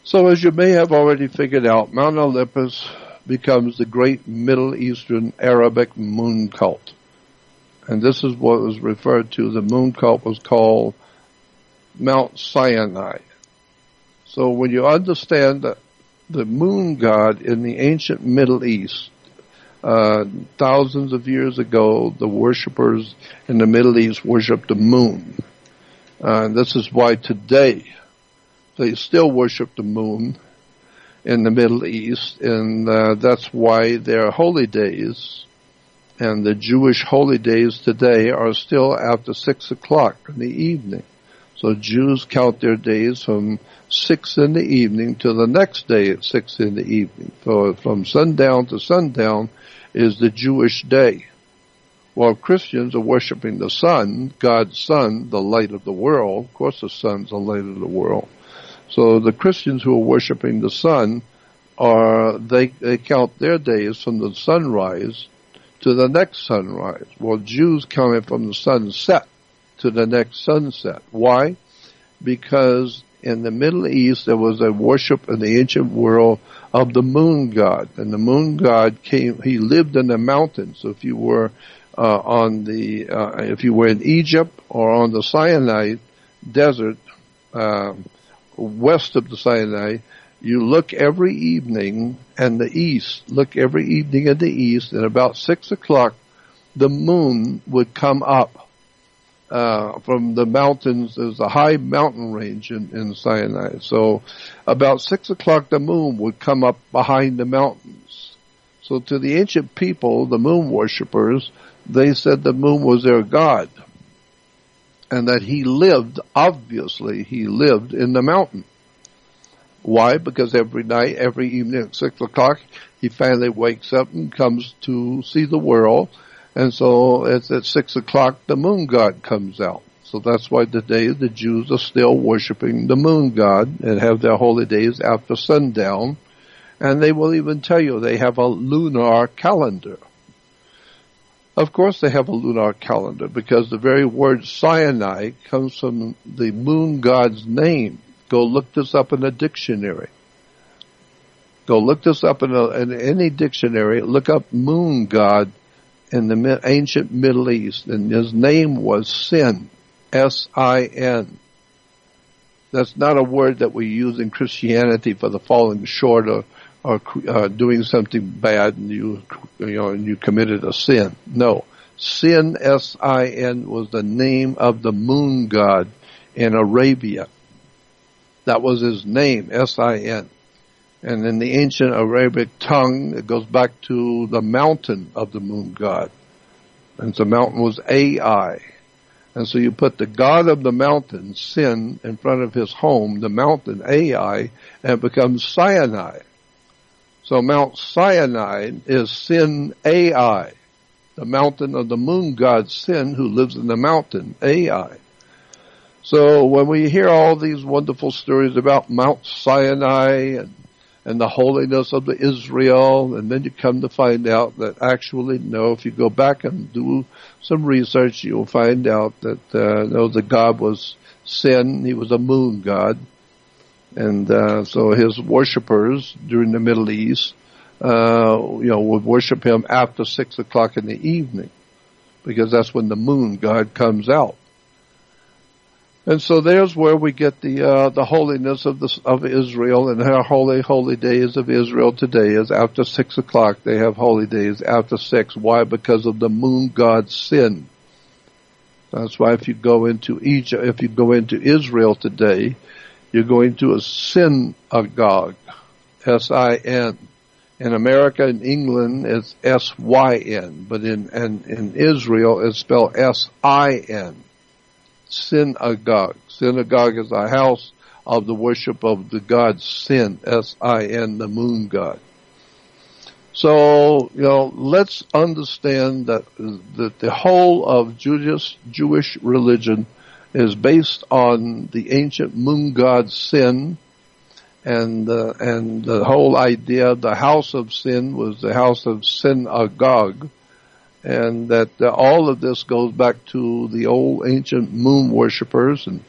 So as you may have already figured out, Mount Olympus becomes the great Middle Eastern Arabic moon cult. And this is what was referred to. The moon cult was called Mount Sinai. So when you understand that the moon god in the ancient Middle East, uh, thousands of years ago, the worshippers in the Middle East worshiped the moon. Uh, and this is why today they still worship the moon in the Middle East, and uh, that's why their holy days and the Jewish holy days today are still after six o'clock in the evening. So Jews count their days from six in the evening to the next day at six in the evening. So from sundown to sundown is the Jewish day. While Christians are worshiping the sun, God's sun, the light of the world. Of course the sun's the light of the world. So the Christians who are worshiping the sun are, they, they count their days from the sunrise to the next sunrise. While Jews count it from the sunset to the next sunset. Why? Because in the Middle East there was a worship in the ancient world of the moon god. And the moon god came, he lived in the mountains. So if you were uh, on the, uh, if you were in Egypt or on the Sinai desert, uh, west of the Sinai, you look every evening in the east, look every evening in the east, and about six o'clock the moon would come up uh from the mountains. There's a high mountain range in, in Sinai. So about six o'clock the moon would come up behind the mountains. So to the ancient people, the moon worshippers, they said the moon was their god. And that he lived, obviously, he lived in the mountain. Why? Because every night, every evening at six o'clock, he finally wakes up and comes to see the world. And so it's at six o'clock, the moon god comes out. So that's why today the Jews are still worshiping the moon god and have their holy days after sundown. And they will even tell you they have a lunar calendar. Of course they have a lunar calendar because the very word Sinai comes from the moon god's name. Go look this up in a dictionary. Go look this up in, a, in any dictionary. Look up moon god in the ancient Middle East, and his name was Sin, S I N. That's not a word that we use in Christianity for the falling short or, or uh, doing something bad and you, you know, and you committed a sin. No. Sin, S I N, was the name of the moon god in Arabia. That was his name, S I N. And in the ancient Arabic tongue, it goes back to the mountain of the moon god. And the mountain was Ai. And so you put the god of the mountain, Sin, in front of his home, the mountain Ai, and it becomes Sinai. So Mount Sinai is Sin Ai, the mountain of the moon god Sin, who lives in the mountain Ai. So when we hear all these wonderful stories about Mount Sinai and and the holiness of the Israel, and then you come to find out that actually, no, if you go back and do some research, you'll find out that, uh, no, the god was Sin. He was a moon god. And, uh, so his worshippers during the Middle East, uh, you know, would worship him after six o'clock in the evening, because that's when the moon god comes out. And so there's where we get the uh, the holiness of the of Israel, and our holy holy days of Israel today is after six o'clock. They have holy days after six. Why? Because of the moon god Sin. That's why if you go into Egypt, if you go into Israel today, you're going to a synagogue, S I N. In America and England, it's S Y N, but in in, in Israel, it's spelled S I N. Synagogue. Synagogue is a house of the worship of the god Sin, S I N, the moon god. So, you know, let's understand that, that the whole of Jewish, Jewish religion is based on the ancient moon god Sin, and, uh, and the whole idea, the house of Sin was the house of synagogue. And that uh, all of this goes back to the old ancient moon worshippers, and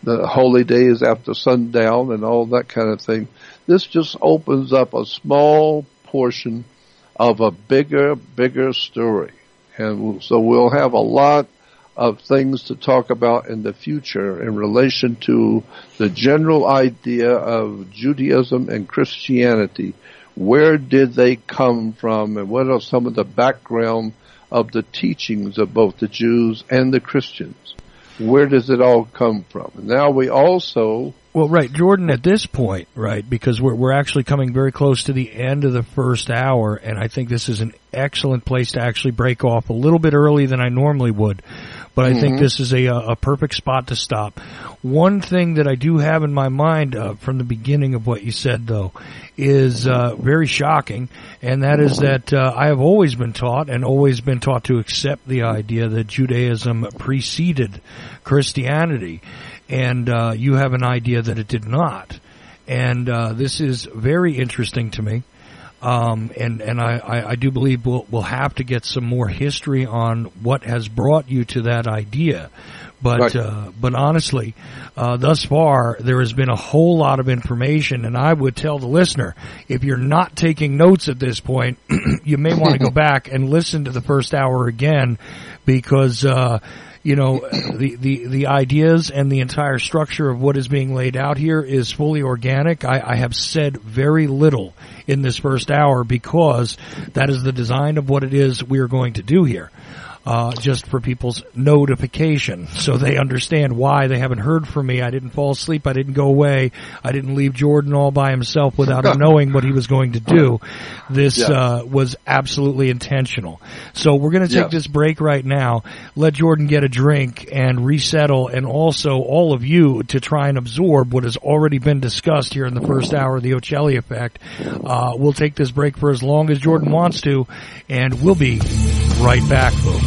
the holy days after sundown and all that kind of thing. This just opens up a small portion of a bigger, bigger story. And so we'll have a lot of things to talk about in the future in relation to the general idea of Judaism and Christianity. Where did they come from, and what are some of the background of the teachings of both the Jews and the Christians? Where does it all come from? And now we also... Well, right, Jordan, at this point, right, because we're we're actually coming very close to the end of the first hour, and I think this is an excellent place to actually break off a little bit early than I normally would. But I mm-hmm. think this is a a perfect spot to stop. One thing that I do have in my mind uh, from the beginning of what you said, though, is uh, very shocking, and that is that uh, I have always been taught and always been taught to accept the idea that Judaism preceded Christianity. And uh, you have an idea that it did not. And uh, this is very interesting to me. Um, and and I, I, I do believe we'll, we'll have to get some more history on what has brought you to that idea. But right. uh, but honestly, uh, thus far, there has been a whole lot of information. And I would tell the listener, if you're not taking notes at this point, you may want to go back and listen to the first hour again, because... Uh, You know, the, the, the ideas and the entire structure of what is being laid out here is fully organic. I, I have said very little in this first hour because that is the design of what it is we are going to do here. Uh, just for people's notification, so they understand why they haven't heard from me. I didn't fall asleep. I didn't go away. I didn't leave Jordan all by himself without him knowing what he was going to do. This yes. uh, was absolutely intentional. So we're going to take yes. this break right now, let Jordan get a drink and resettle, and also all of you to try and absorb what has already been discussed here in the first hour of the Ocelli Effect. Uh, we'll take this break for as long as Jordan wants to, and we'll be right back, folks.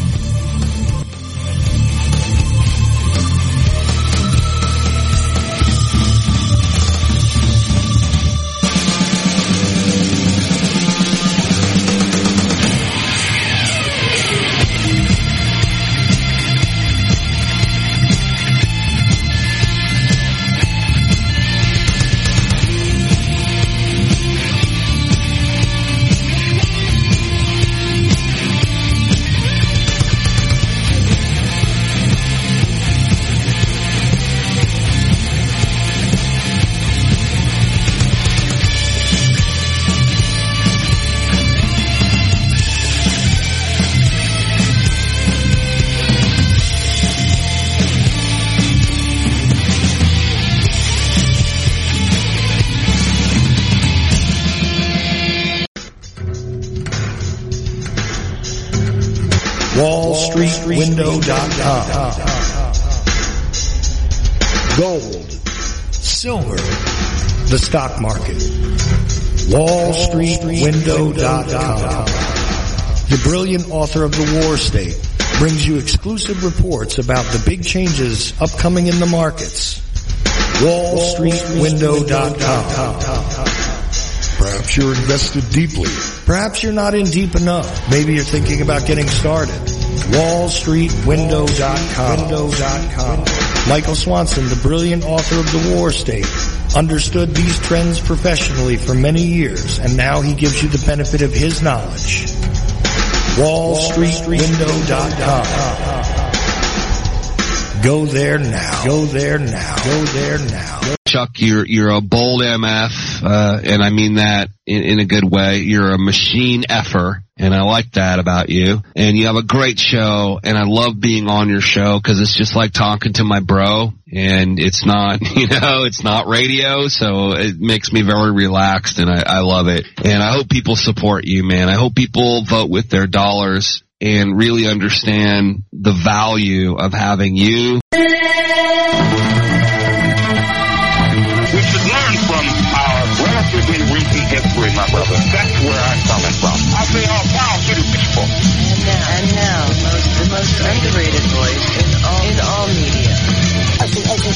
wall street window dot com. Gold, silver, the stock market. wall street window dot com. The brilliant author of The War State brings you exclusive reports about the big changes upcoming in the markets. wall street window dot com. Perhaps you're invested deeply. Perhaps you're not in deep enough. Maybe you're thinking about getting started. wall street window dot com. Michael Swanson, the brilliant author of The War State, understood these trends professionally for many years, and now he gives you the benefit of his knowledge. wall street window dot com. Go there now. Go there now. Go there now. Chuck, you're you're a bold M F, uh, and I mean that in, in a good way. You're a machine effer, and I like that about you. And you have a great show, and I love being on your show because it's just like talking to my bro, and it's not, you know, it's not radio, so it makes me very relaxed, and I, I love it. And I hope people support you, man. I hope people vote with their dollars and really understand the value of having you. We should learn from our relatively recent history, my brother. That's where I'm coming from. I say all power to the people. And now, and now most, the most underrated voice in all, in all media. What,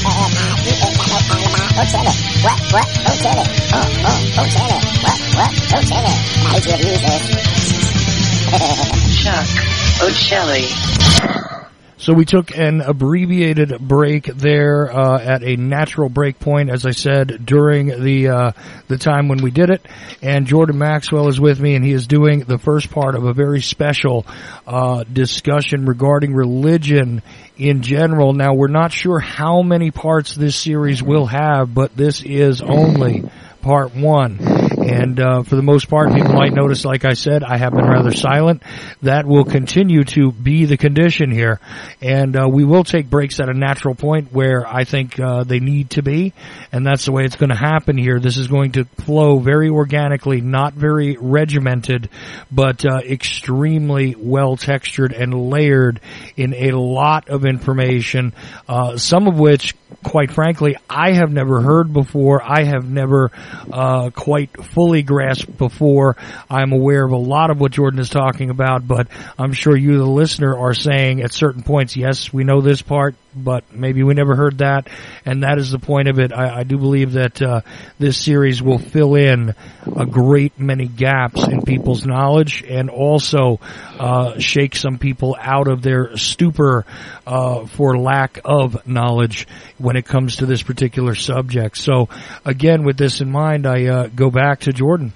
what, Ocelli? Oh, oh, Ocelli. What, what, Ocelli? I hate you abuse this. Chuck Ocelli. So we took an abbreviated break there uh, at a natural break point, as I said, during the uh, the time when we did it. And Jordan Maxwell is with me, and he is doing the first part of a very special uh, discussion regarding religion in general. Now, we're not sure how many parts this series will have, but this is only part one. And uh, for the most part, people might notice, like I said, I have been rather silent. That will continue to be the condition here. And uh, we will take breaks at a natural point where I think uh, they need to be. And that's the way it's going to happen here. This is going to flow very organically, not very regimented, but uh, extremely well-textured and layered in a lot of information, uh, some of which, quite frankly, I have never heard before. I have never uh quite fully grasped before. I'm aware of a lot of what Jordan is talking about, but I'm sure you, the listener, are saying at certain points, yes, we know this part, but maybe we never heard that, and that is the point of it. I, I do believe that uh this series will fill in a great many gaps in people's knowledge and also uh shake some people out of their stupor uh for lack of knowledge when it comes to this particular subject. So, again, with this in mind, I uh, go back to Jordan.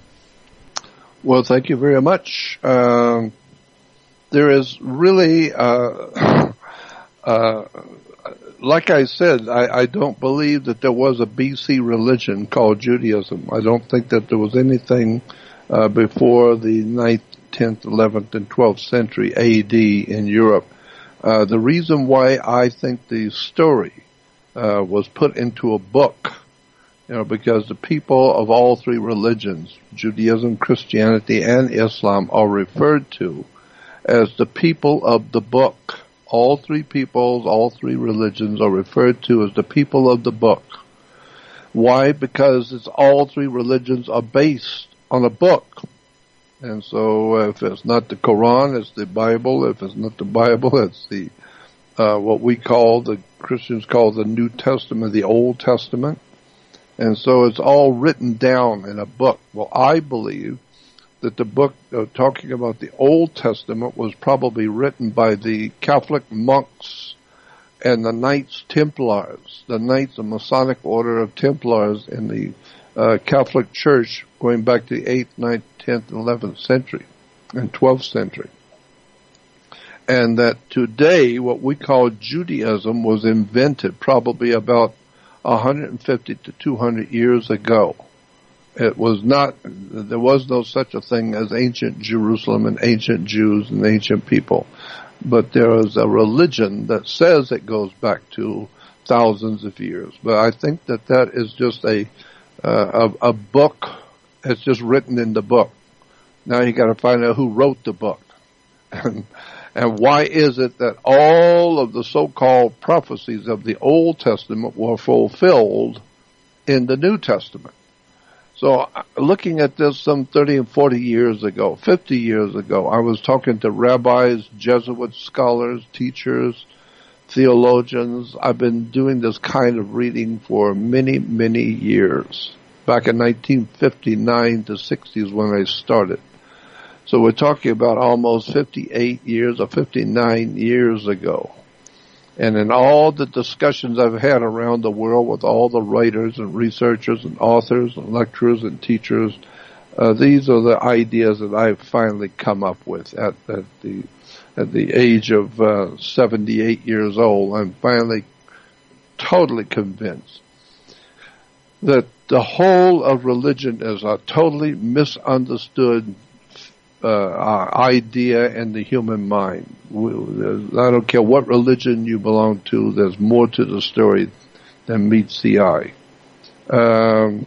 Well, thank you very much. Um, there is really, uh, uh, like I said, I, I don't believe that there was a B C religion called Judaism. I don't think that there was anything uh, before the ninth, tenth, eleventh, and twelfth century A D in Europe. Uh, the reason why I think the story uh, was put into a book, you know, because the people of all three religions, Judaism, Christianity, and Islam, are referred to as the people of the book. All three peoples, all three religions are referred to as the people of the book. Why? Because it's all three religions are based on a book. And so if it's not the Quran, it's the Bible. If it's not the Bible, it's the uh, what we call, the Christians call the New Testament, the Old Testament. And so it's all written down in a book. Well, I believe that the book uh, talking about the Old Testament was probably written by the Catholic monks and the Knights Templars, the Knights, the Masonic Order of Templars in the uh, Catholic Church going back to the eighth, ninth, tenth, and eleventh century and twelfth century. And that today what we call Judaism was invented probably about one hundred fifty to two hundred years ago. It was not, there was no such a thing as ancient Jerusalem and ancient Jews and ancient people. But there is a religion that says it goes back to thousands of years. But I think that that is just a, uh, a, a book. It's just written in the book. Now you got to find out who wrote the book. And, and why is it that all of the so-called prophecies of the Old Testament were fulfilled in the New Testament? So looking at this some thirty and forty years ago, fifty years ago, I was talking to rabbis, Jesuit scholars, teachers, theologians. I've been doing this kind of reading for many, many years. Back in nineteen fifty-nine to sixty is when I started. So we're talking about almost fifty-eight years or fifty-nine years ago. And in all the discussions I've had around the world with all the writers and researchers and authors and lecturers and teachers, uh, these are the ideas that I've finally come up with at, at the at the age of uh, seventy-eight years old. I'm finally totally convinced that the whole of religion is a totally misunderstood uh, idea in the human mind. I don't care what religion you belong to, there's more to the story than meets the eye. Um,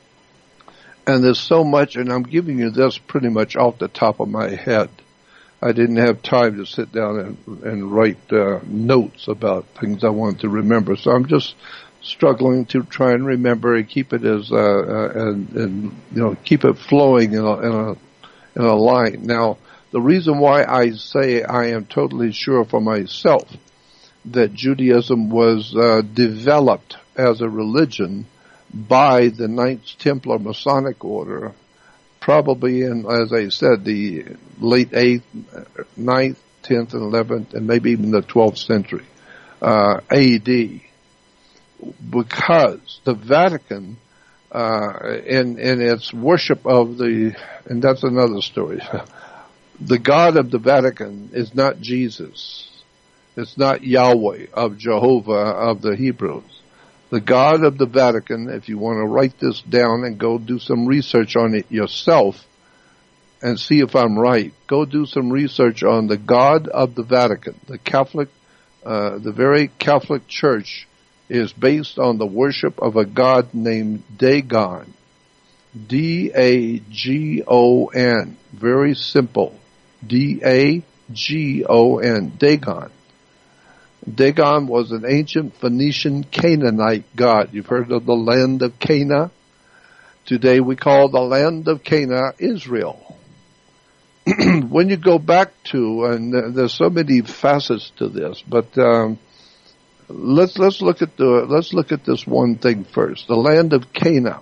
and there's so much, and I'm giving you this pretty much off the top of my head. I didn't have time to sit down and, and write uh, notes about things I wanted to remember, so I'm just struggling to try and remember and keep it as, uh, uh and, and, you know, keep it flowing in a, in a, in a line. Now, the reason why I say I am totally sure for myself that Judaism was, uh, developed as a religion by the Knights Templar Masonic Order, probably in, as I said, the late eighth, ninth, tenth and eleventh, and maybe even the twelfth century uh, A D, because the Vatican, uh, in in its worship of the, and that's another story. The God of the Vatican is not Jesus. It's not Yahweh of Jehovah of the Hebrews. The God of the Vatican, if you want to write this down and go do some research on it yourself and see if I'm right, go do some research on the God of the Vatican. The Catholic, uh, the very Catholic Church is based on the worship of a God named Dagon. D A G O N. Very simple. D A G O N. Dagon. Dagon was an ancient Phoenician Canaanite god. You've heard of the land of Cana? Today we call the land of Cana Israel. When you go back to, and there's so many facets to this, but um, let's let's look at the let's look at this one thing first. The land of Cana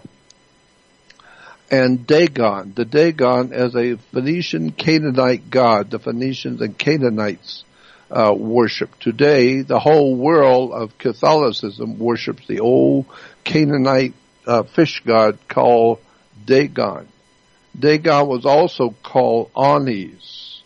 and Dagon. The Dagon as a Phoenician Canaanite god. The Phoenicians and Canaanites Uh, worship. Today, the whole world of Catholicism worships the old Canaanite uh, fish god called Dagon. Dagon was also called Anis.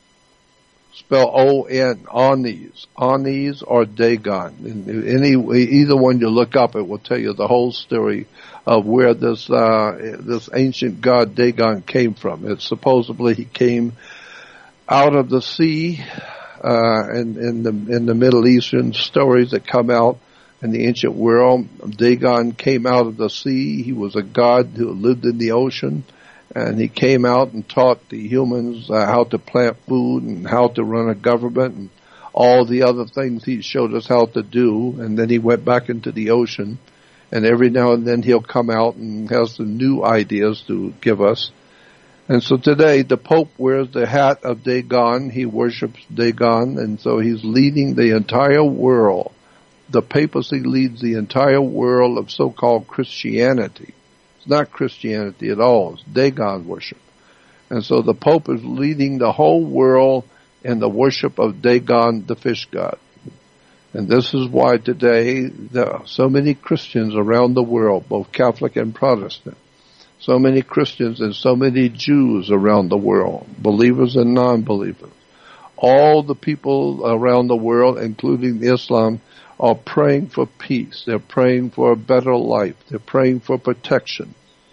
Spell O N, Anis. Anis or Dagon. In any, either one you look up, it will tell you the whole story of where this uh, this ancient god Dagon came from. It's supposedly he came out of the sea. Uh, in, in the, in the Middle Eastern stories that come out in the ancient world, Dagon came out of the sea. He was a god who lived in the ocean, and he came out and taught the humans uh, how to plant food and how to run a government and all the other things he showed us how to do. And then he went back into the ocean, and every now and then he'll come out and has some new ideas to give us. And so today, the Pope wears the hat of Dagon. He worships Dagon, and so he's leading the entire world. The papacy leads the entire world of so-called Christianity. It's not Christianity at all. It's Dagon worship. And so the Pope is leading the whole world in the worship of Dagon, the fish god. And this is why today there are so many Christians around the world, both Catholic and Protestant. So many Christians and so many Jews around the world, believers and non-believers. All the people around the world, including Islam, are praying for peace. They're praying for a better life. They're praying for protection.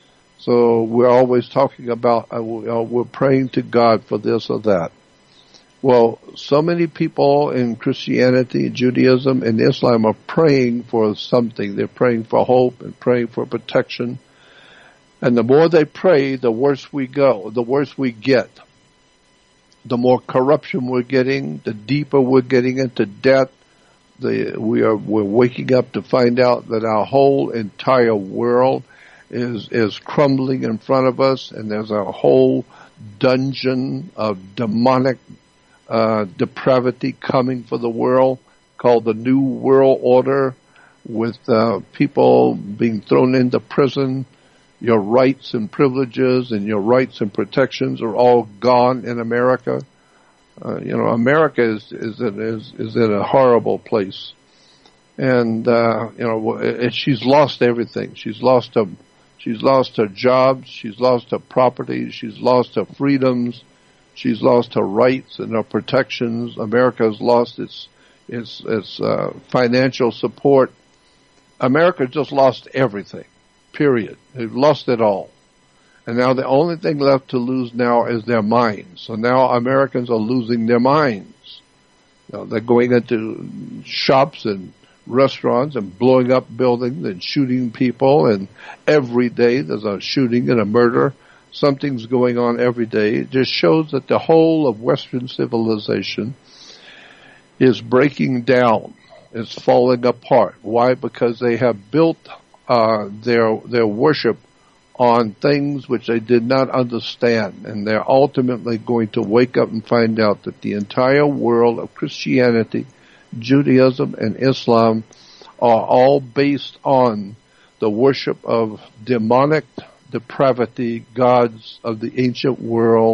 So we're always talking about, uh, we're praying to God for this or that. Well, so many people in Christianity, Judaism, and Islam are praying for something. They're praying for hope and praying for protection. And the more they pray, the worse we go, the worse we get. The more corruption we're getting, the deeper we're getting into debt. The, we are, we're waking up to find out that our whole entire world is, is crumbling in front of us, and there's a whole dungeon of demonic, uh, depravity coming for the world called the New World Order, with, uh, people being thrown into prison. Your rights and privileges and your rights and protections are all gone in America. Uh, you know, America is is in, is is in a horrible place, and uh, you know, it, she's lost everything. She's lost her, she's lost her jobs. She's lost her property. She's lost her freedoms. She's lost her rights and her protections. America has lost its its its uh, financial support. America just lost everything. Period. They've lost it all. And now the only thing left to lose now is their minds. So now Americans are losing their minds. You know, they're going into shops and restaurants and blowing up buildings and shooting people, and every day there's a shooting and a murder. Something's going on every day. It just shows that the whole of Western civilization is breaking down. It's falling apart. Why? Because they have built Uh, their their worship on things which they did not understand, and they're ultimately going to wake up and find out that the entire world of Christianity, Judaism, and Islam are all based on the worship of demonic depravity, gods of the ancient world,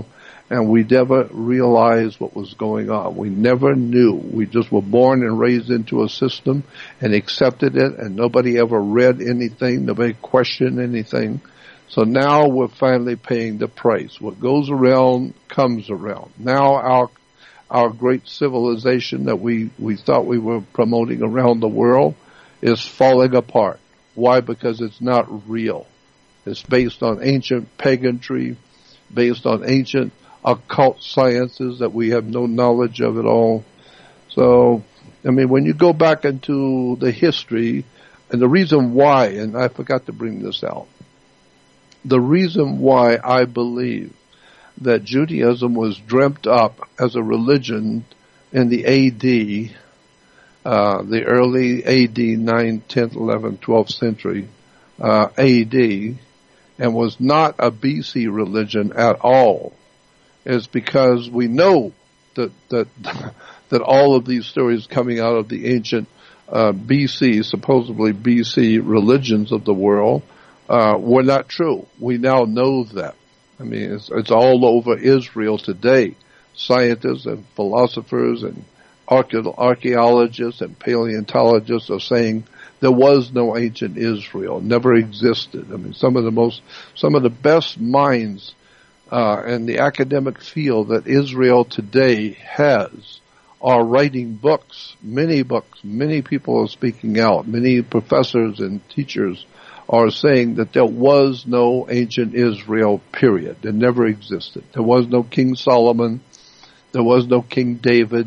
and we never realized what was going on. We never knew. We just were born and raised into a system and accepted it, and nobody ever read anything, nobody questioned anything. So now we're finally paying the price. What goes around comes around. Now our our great civilization that we, we thought we were promoting around the world is falling apart. Why? Because it's not real. It's based on ancient paganry, based on ancient occult sciences that we have no knowledge of at all. So, I mean, when you go back into the history, and the reason why, and I forgot to bring this out, the reason why I believe that Judaism was dreamt up as a religion in the A D, uh, the early A D, ninth, tenth, eleventh, twelfth century, uh, A D, and was not a B C religion at all, is because we know that that that all of these stories coming out of the ancient uh, B C, supposedly B C religions of the world, uh, were not true. We now know that. I mean, it's, it's all over Israel today. Scientists and philosophers and archae- archaeologists and paleontologists are saying there was no ancient Israel, never existed. I mean, some of the most, some of the best minds uh, in the academic field that Israel today has are writing books, many books. Many people are speaking out. Many professors and teachers are saying that there was no ancient Israel, period. It never existed. There was no King Solomon. There was no King David.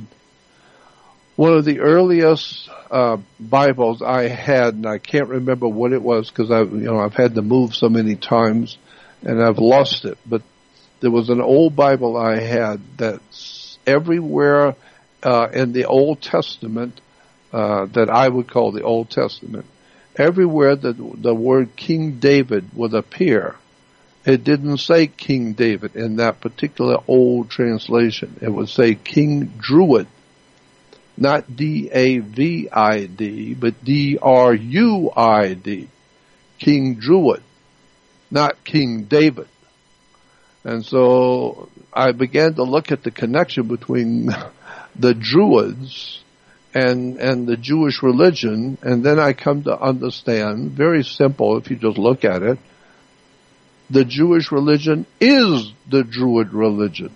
One of the earliest uh, Bibles I had, and I can't remember what it was because I've, you know, I've had to move so many times and I've lost it. But there was an old Bible I had that's everywhere uh, in the Old Testament uh, that I would call the Old Testament. Everywhere that the word King David would appear, it didn't say King David in that particular old translation. It would say King Druid. Not D A V I D, but D R U I D. King Druid. Not King David. And so I began to look at the connection between the Druids and and the Jewish religion, and then I come to understand, very simple if you just look at it, the Jewish religion is the Druid religion.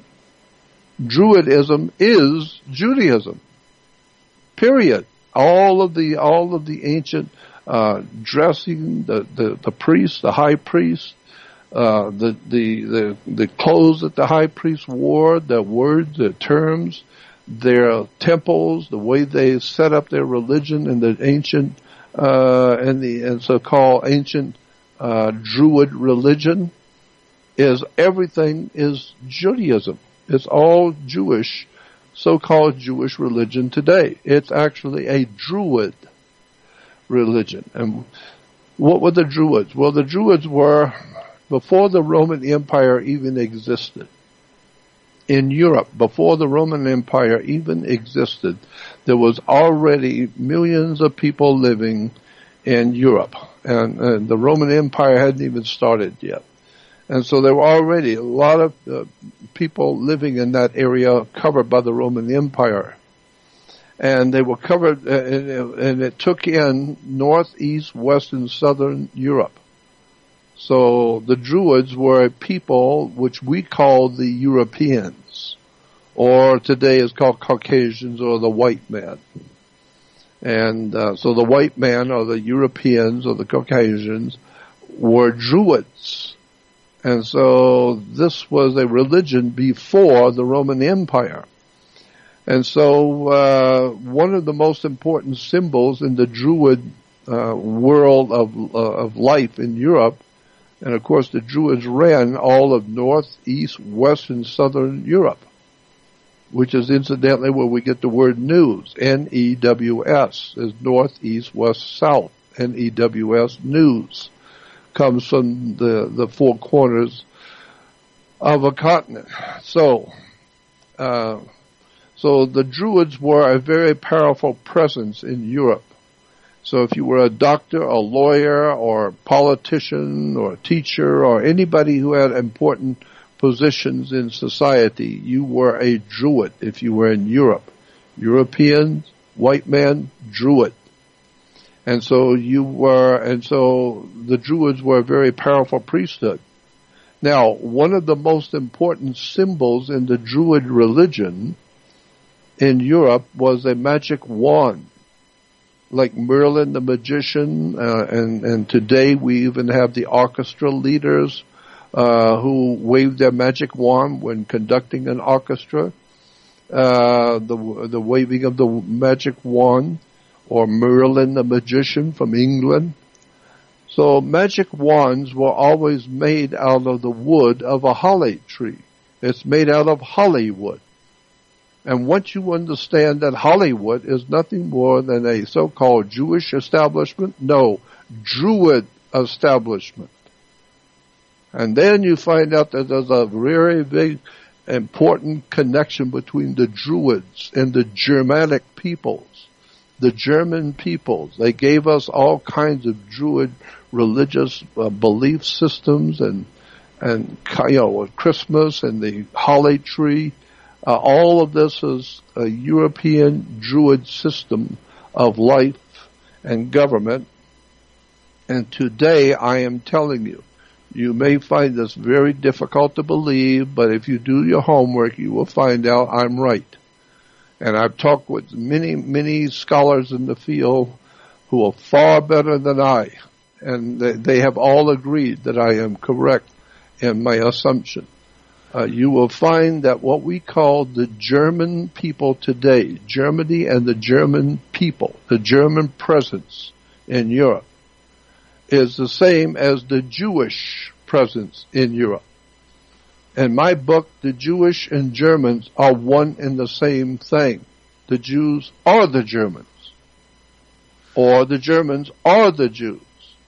Druidism is Judaism. Period. All of the all of the ancient uh dressing, the, the, the priest, the high priest, uh the, the the the clothes that the high priest wore, the words, the terms, their temples, the way they set up their religion in the ancient uh and the and so-called ancient uh Druid religion is everything is Judaism. It's all Jewish, so-called Jewish religion today. It's actually a Druid religion. And what were the Druids? Well, the Druids were before the Roman Empire even existed. In Europe, before the Roman Empire even existed, there was already millions of people living in Europe. And, and the Roman Empire hadn't even started yet. And so there were already a lot of uh, people living in that area covered by the Roman Empire. And they were covered, uh, and, and it took in northeast, western, southern Europe. So the Druids were a people which we call the Europeans, or today is called Caucasians or the white man. And uh, so the white man or the Europeans or the Caucasians were Druids. And so this was a religion before the Roman Empire. And so uh one of the most important symbols in the Druid uh world of uh, of life in Europe, and of course the Druids ran all of north, east, west, and southern Europe, which is incidentally where we get the word news. N E W S is north, east, west, south. N E W S, news, comes from the, the four corners of a continent. So, uh, so the Druids were a very powerful presence in Europe. So if you were a doctor, a lawyer, or a politician, or a teacher, or anybody who had important positions in society. You were a Druid if you were in Europe. European, white man, Druid. And so you were, and so the Druids were a very powerful priesthood. Now, one of the most important symbols in the Druid religion in Europe was a magic wand, like Merlin the magician, uh, and, and today we even have the orchestra leaders uh, who wave their magic wand when conducting an orchestra. Uh, the the waving of the magic wand, or Merlin the magician from England. So magic wands were always made out of the wood of a holly tree. It's made out of Hollywood. And once you understand that Hollywood is nothing more than a so-called Jewish establishment, no, Druid establishment. And then you find out that there's a very big, important connection between the Druids and the Germanic peoples. The German peoples, they gave us all kinds of Druid religious uh, belief systems and, and, you know, Christmas and the holly tree. Uh, all of this is a European Druid system of life and government. And today I am telling you, you may find this very difficult to believe, but if you do your homework, you will find out I'm right. And I've talked with many, many scholars in the field who are far better than I, and they, they have all agreed that I am correct in my assumption. Uh, you will find that what we call the German people today, Germany and the German people, the German presence in Europe, is the same as the Jewish presence in Europe. In my book, the Jewish and Germans are one and the same thing. The Jews are the Germans, or the Germans are the Jews.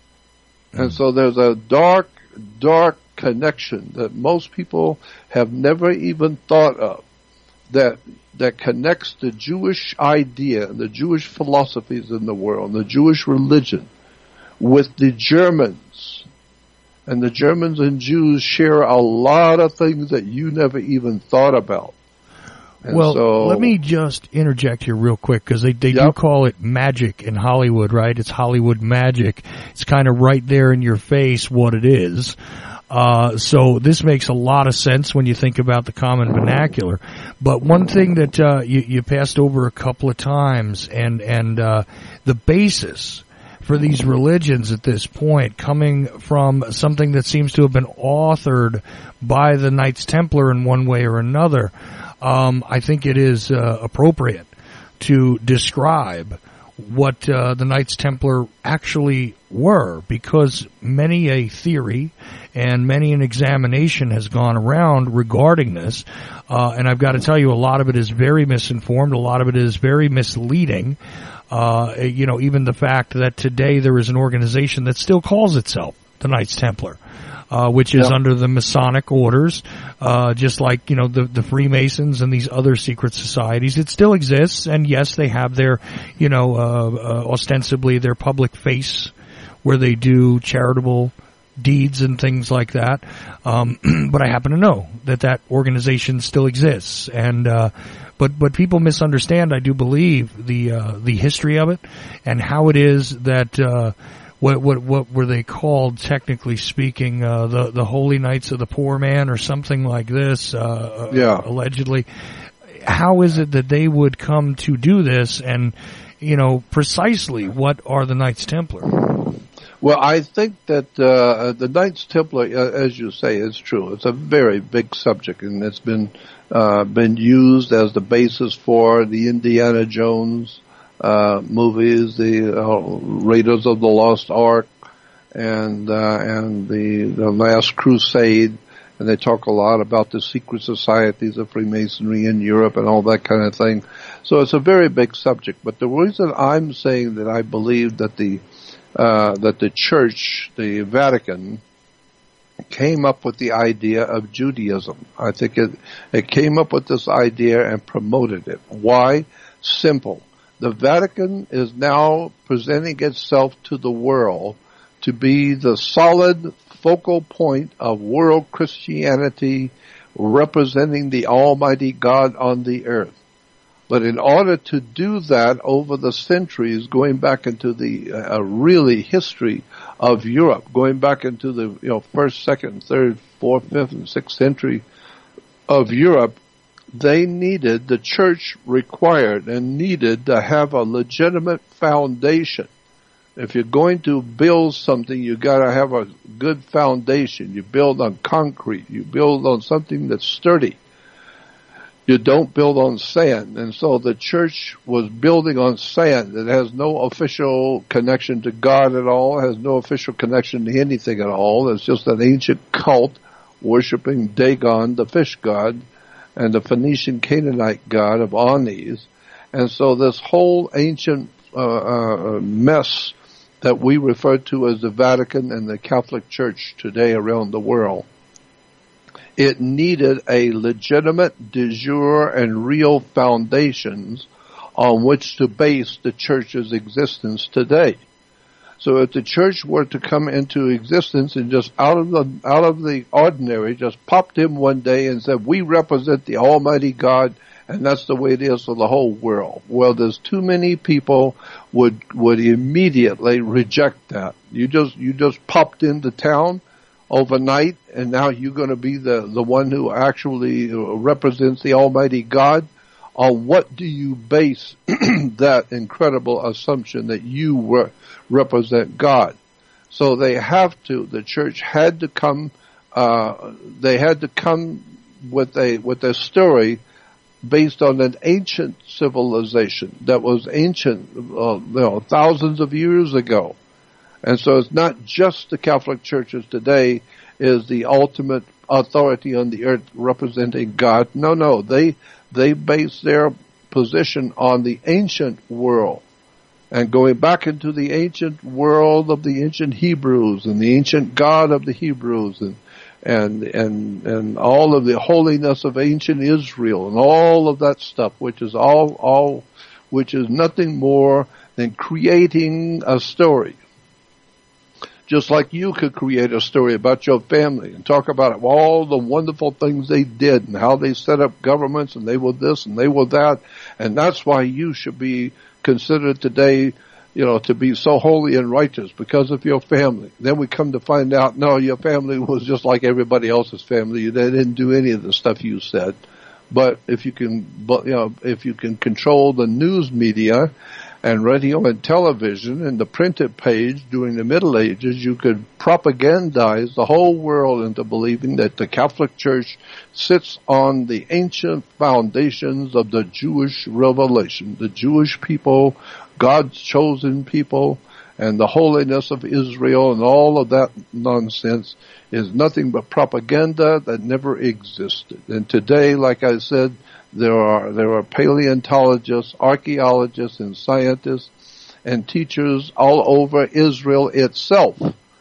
Mm. And so there's a dark, dark connection that most people have never even thought of, that that connects the Jewish idea, the Jewish philosophies in the world, the Jewish religion, with the Germans. And the Germans and Jews share a lot of things that you never even thought about. And well, so, let me just interject here real quick, because they, they yep. do call it magic in Hollywood, right? It's Hollywood magic. It's kind of right there in your face what it is. Uh, so this makes a lot of sense when you think about the common vernacular. But one thing that uh, you, you passed over a couple of times, and, and uh, the basis for these religions at this point, coming from something that seems to have been authored by the Knights Templar in one way or another, um, I think it is uh, appropriate to describe what uh, the Knights Templar actually were, because many a theory and many an examination has gone around regarding this, uh, and I've got to tell you, a lot of it is very misinformed, a lot of it is very misleading. Uh, you know, even the fact that today there is an organization that still calls itself the Knights Templar, uh, which is yep. under the Masonic orders, uh, just like, you know, the, the Freemasons and these other secret societies. It still exists, and yes, they have their, you know, uh, uh, ostensibly their public face where they do charitable deeds and things like that. Um, but I happen to know that that organization still exists, and, uh, But but people misunderstand, I do believe, the uh, the history of it and how it is that uh, what what what were they called, technically speaking, uh, the the Holy Knights of the Poor Man or something like this, uh, yeah. allegedly. How is it that they would come to do this, and you know precisely what are the Knights Templar? Well, I think that uh, the Knights Templar, uh, as you say, is true. It's a very big subject, and it's been uh, been used as the basis for the Indiana Jones uh, movies, the uh, Raiders of the Lost Ark, and uh, and the the Last Crusade. And they talk a lot about the secret societies of Freemasonry in Europe and all that kind of thing. So it's a very big subject. But the reason I'm saying that I believe that the Uh, that the Church, the Vatican, came up with the idea of Judaism. I think it, it came up with this idea and promoted it. Why? Simple. The Vatican is now presenting itself to the world to be the solid focal point of world Christianity representing the Almighty God on the earth. But in order to do that over the centuries, going back into the uh, really history of Europe, going back into the you know first, second, third, fourth, fifth, and sixth century of Europe, they needed, the church required and needed to have a legitimate foundation. If you're going to build something, you got to have a good foundation. You build on concrete. You build on something that's sturdy. You don't build on sand. And so the church was building on sand. It has no official connection to God at all. It has no official connection to anything at all. It's just an ancient cult worshiping Dagon, the fish god, and the Phoenician Canaanite god of Anis. And so this whole ancient uh, uh, mess that we refer to as the Vatican and the Catholic Church today around the world, it needed a legitimate, de jure, and real foundations on which to base the church's existence today. So if the church were to come into existence and just out of the out of the ordinary, just popped in one day and said, we represent the Almighty God, and that's the way it is for the whole world. Well, there's too many people would would immediately reject that. You just you just popped into town overnight, and now you're going to be the the one who actually represents the Almighty God. On what do you base that incredible assumption that you re- represent God? So they have to. The church had to come. Uh, they had to come with a with a story based on an ancient civilization that was ancient, uh, you know, thousands of years ago. And so it's not just the Catholic churches today is the ultimate authority on the earth representing God. No, no, they they base their position on the ancient world. And going back into the ancient world of the ancient Hebrews and the ancient God of the Hebrews and and and and all of the holiness of ancient Israel and all of that stuff, which is all all which is nothing more than creating a story. Just like you could create a story about your family and talk about all the wonderful things they did and how they set up governments and they were this and they were that, and that's why you should be considered today, you know, to be so holy and righteous because of your family. Then we come to find out, no, your family was just like everybody else's family. They didn't do any of the stuff you said. But if you can, but you know, if you can control the news media and radio and television and the printed page during the Middle Ages, you could propagandize the whole world into believing that the Catholic Church sits on the ancient foundations of the Jewish revelation, the Jewish people, God's chosen people, and the holiness of Israel, and all of that nonsense is nothing but propaganda that never existed. And today, like I said, there are there are paleontologists, archaeologists, and scientists and teachers all over Israel itself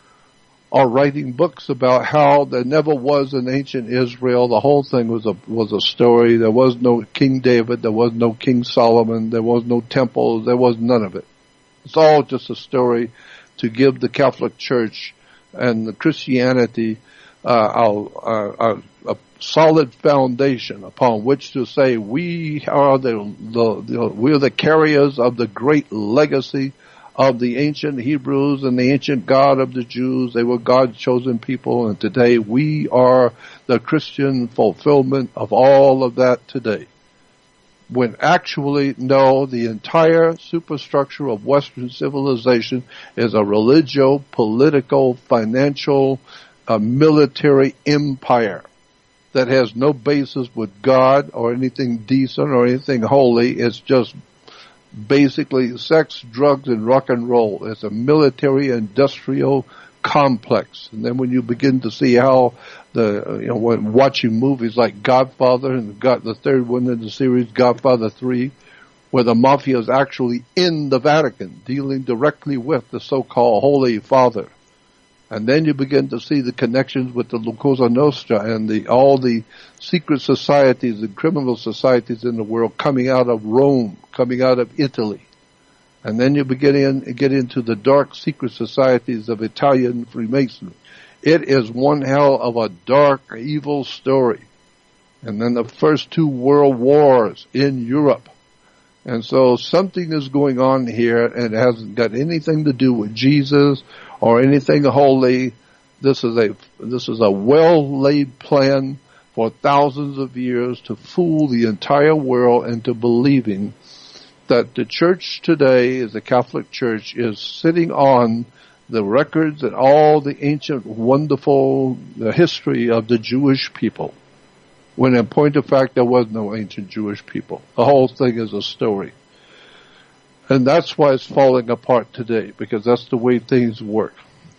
are writing books about how there never was an ancient Israel. The whole thing was a was a story. There was no King David. There was no King Solomon. There was no temples. There was none of it. It's all just a story to give the Catholic Church and the Christianity uh, a, a, a solid foundation upon which to say we are the, the, the we're the carriers of the great legacy of the ancient Hebrews and the ancient God of the Jews. They were God's chosen people, and today we are the Christian fulfillment of all of that today. When actually, no, the entire superstructure of Western civilization is a religio, political, financial, uh, military empire that has no basis with God or anything decent or anything holy. It's just basically sex, drugs, and rock and roll. It's a military industrial complex. And then when you begin to see how the, you know, when watching movies like Godfather and got the third one in the series, Godfather three, where the mafia is actually in the Vatican dealing directly with the so-called Holy Father. And then you begin to see the connections with the Cosa Nostra and the all the secret societies and criminal societies in the world coming out of Rome, coming out of Italy. And then you begin in, get into the dark secret societies of Italian Freemasonry. It is one hell of a dark, evil story. And then the first two world wars in Europe. And so something is going on here, and it hasn't got anything to do with Jesus or anything holy. This is a, this is a well-laid plan for thousands of years to fool the entire world into believing that the church today, is the Catholic Church, is sitting on the records and all the ancient, wonderful the history of the Jewish people. When in point of fact, there was no ancient Jewish people. The whole thing is a story. And that's why it's falling apart today, because that's the way things work.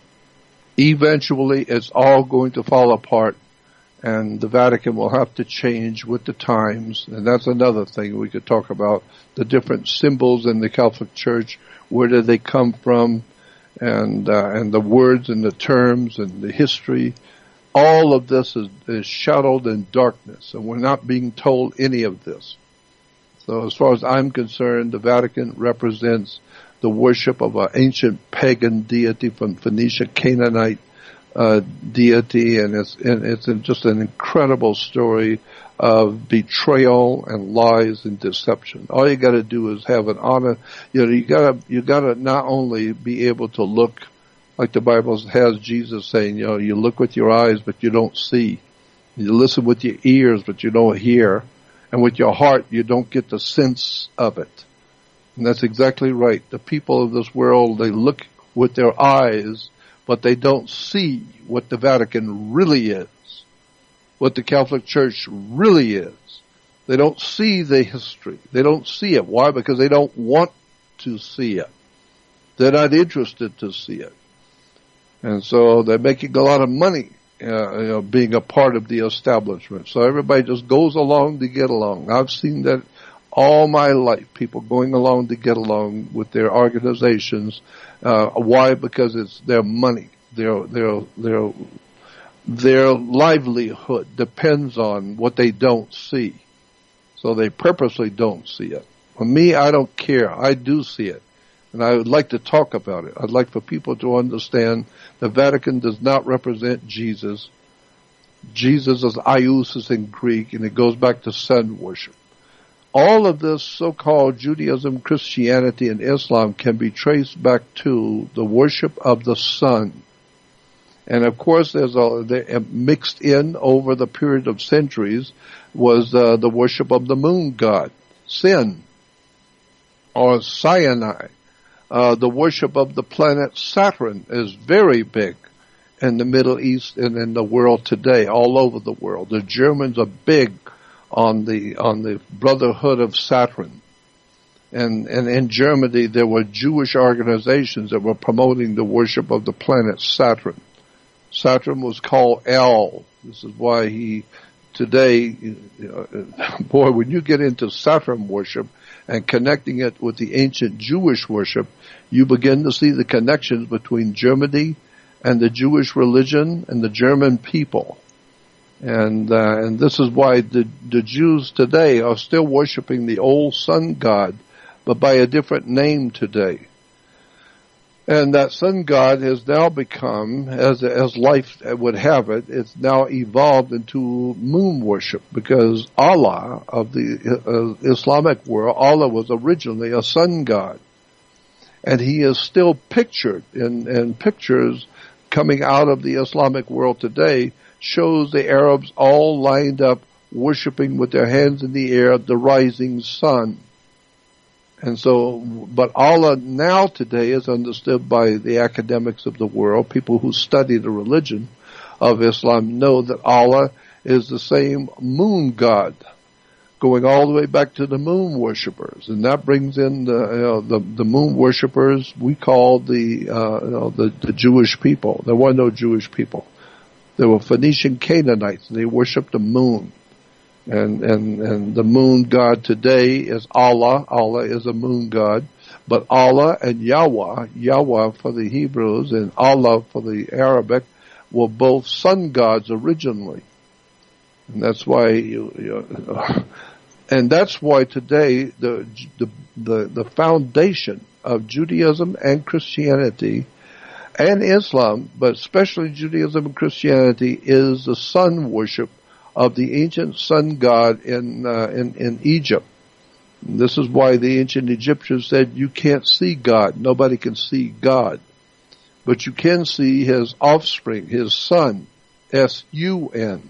Eventually, it's all going to fall apart, and the Vatican will have to change with the times. And that's another thing we could talk about, the different symbols in the Catholic Church, where did they come from, and uh, and the words and the terms and the history. All of this is, is shadowed in darkness, and we're not being told any of this. So as far as I'm concerned, the Vatican represents the worship of an ancient pagan deity from Phoenicia, Canaanite uh, deity, and it's, and it's just an incredible story of betrayal and lies and deception. All you got to do is have an honor. You know, you got to you got to not only be able to look, like the Bible has Jesus saying, you know, you look with your eyes, but you don't see. You listen with your ears, but you don't hear. And with your heart, you don't get the sense of it. And that's exactly right. The people of this world, they look with their eyes, but they don't see what the Vatican really is, what the Catholic Church really is. They don't see the history. They don't see it. Why? Because they don't want to see it. They're not interested to see it. And so they're making a lot of money, uh, you know, being a part of the establishment. So everybody just goes along to get along. I've seen that all my life, people going along to get along with their organizations. Uh, why? Because it's their money. Their, their, their, their livelihood depends on what they don't see. So they purposely don't see it. For me, I don't care. I do see it. And I would like to talk about it. I'd like for people to understand the Vatican does not represent Jesus. Jesus is Iousis in Greek, and it goes back to sun worship. All of this so-called Judaism, Christianity, and Islam can be traced back to the worship of the sun. And of course, there's a, they, mixed in over the period of centuries was uh, the worship of the moon god, Sin, or Sinai. Uh, the worship of the planet Saturn is very big in the Middle East and in the world today, all over the world. The Germans are big on the on the Brotherhood of Saturn. And, and in Germany, there were Jewish organizations that were promoting the worship of the planet Saturn. Saturn was called El. This is why he, today, you know, boy, when you get into Saturn worship and connecting it with the ancient Jewish worship, you begin to see the connections between Germany and the Jewish religion and the German people. And, uh, and this is why the, the Jews today are still worshiping the old sun god, but by a different name today. And that sun god has now become, as as life would have it, it's now evolved into moon worship, because Allah of the uh, Islamic world, Allah was originally a sun god. And he is still pictured in, in pictures coming out of the Islamic world today, shows the Arabs all lined up worshiping with their hands in the air the rising sun. And so, but Allah now today is understood by the academics of the world. People who study the religion of Islam know that Allah is the same moon god, going all the way back to the moon worshippers. And that brings in the, you know, the, the moon worshippers we call the, uh, you know, the, the Jewish people. There were no Jewish people. There were Phoenician Canaanites, and they worshiped the moon. And, and, and the moon god today is Allah. Allah is a moon god. But Allah and Yahweh, Yahweh for the Hebrews and Allah for the Arabic, were both sun gods originally. And that's why you, you and that's why today the, the, the, the foundation of Judaism and Christianity and Islam, but especially Judaism and Christianity, is the sun worship of the ancient sun god in uh, in, in Egypt. And this is why the ancient Egyptians said you can't see God. Nobody can see God. But you can see his offspring, his son, S U N.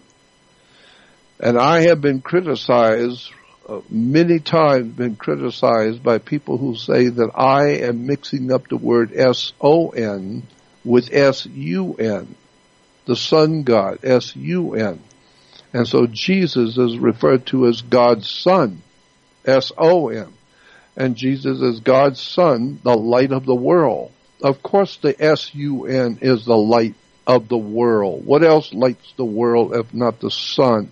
And I have been criticized, uh, many times been criticized by people who say that I am mixing up the word S O N with S U N, the sun god, S U N. And so Jesus is referred to as God's son, S O N. And Jesus is God's son, the light of the world. Of course the S U N is the light of the world. What else lights the world if not the sun?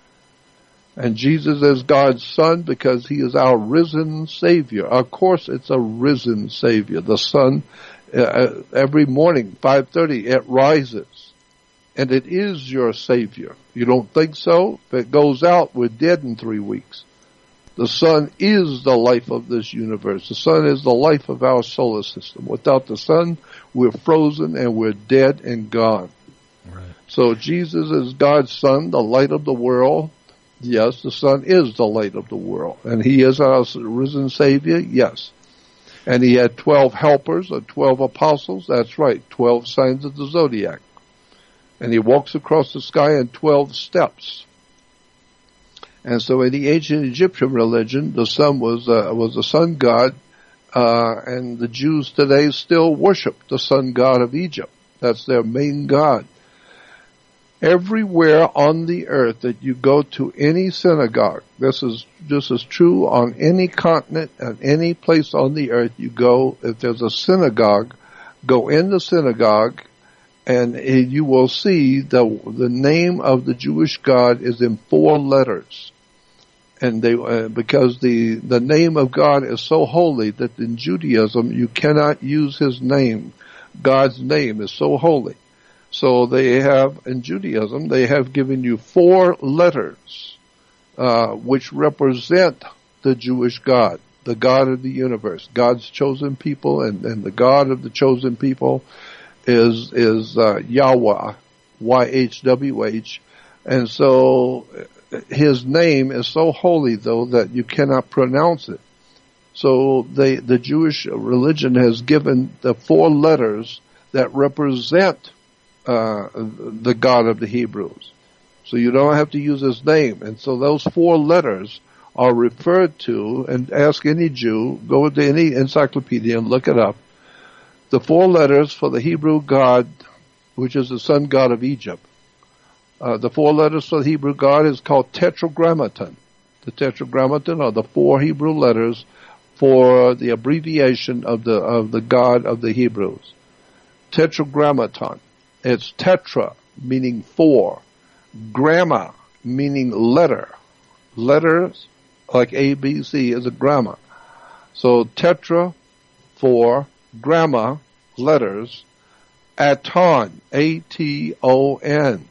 And Jesus is God's son because he is our risen Savior. Of course it's a risen Savior. The sun, uh, every morning, five thirty, it rises. And it is your Savior. You don't think so? If it goes out, we're dead in three weeks. The sun is the life of this universe. The sun is the life of our solar system. Without the sun, we're frozen and we're dead and gone. Right. So Jesus is God's son, the light of the world. Yes, the sun is the light of the world. And he is our risen Savior. Yes. And he had twelve helpers or twelve apostles. That's right, twelve signs of the zodiac. And he walks across the sky in twelve steps. And so in the ancient Egyptian religion, the sun was uh, was the sun god, uh, and the Jews today still worship the sun god of Egypt. That's their main god. Everywhere on the earth that you go to any synagogue, this is this is true on any continent and any place on the earth you go, if there's a synagogue, go in the synagogue, and you will see the the name of the Jewish God is in four letters. And they, uh, because the, the name of God is so holy that in Judaism you cannot use his name. God's name is so holy. So they have, in Judaism, they have given you four letters, uh, which represent the Jewish God, the God of the universe, God's chosen people, and, and the God of the chosen people is, is, uh, Yahweh, Y H W H. And so, his name is so holy, though, that you cannot pronounce it. So they, the Jewish religion has given the four letters that represent uh, the God of the Hebrews. So you don't have to use his name. And so those four letters are referred to, and ask any Jew, go to any encyclopedia and look it up. The four letters for the Hebrew God, which is the sun god of Egypt. Uh, the four letters for the Hebrew God is called tetragrammaton. The tetragrammaton are the four Hebrew letters for the abbreviation of the of the God of the Hebrews. Tetragrammaton. It's tetra, meaning four. Gramma, meaning letter. Letters, like A, B, C, is a gramma. So tetra, four, gramma, letters, aton, A T O N.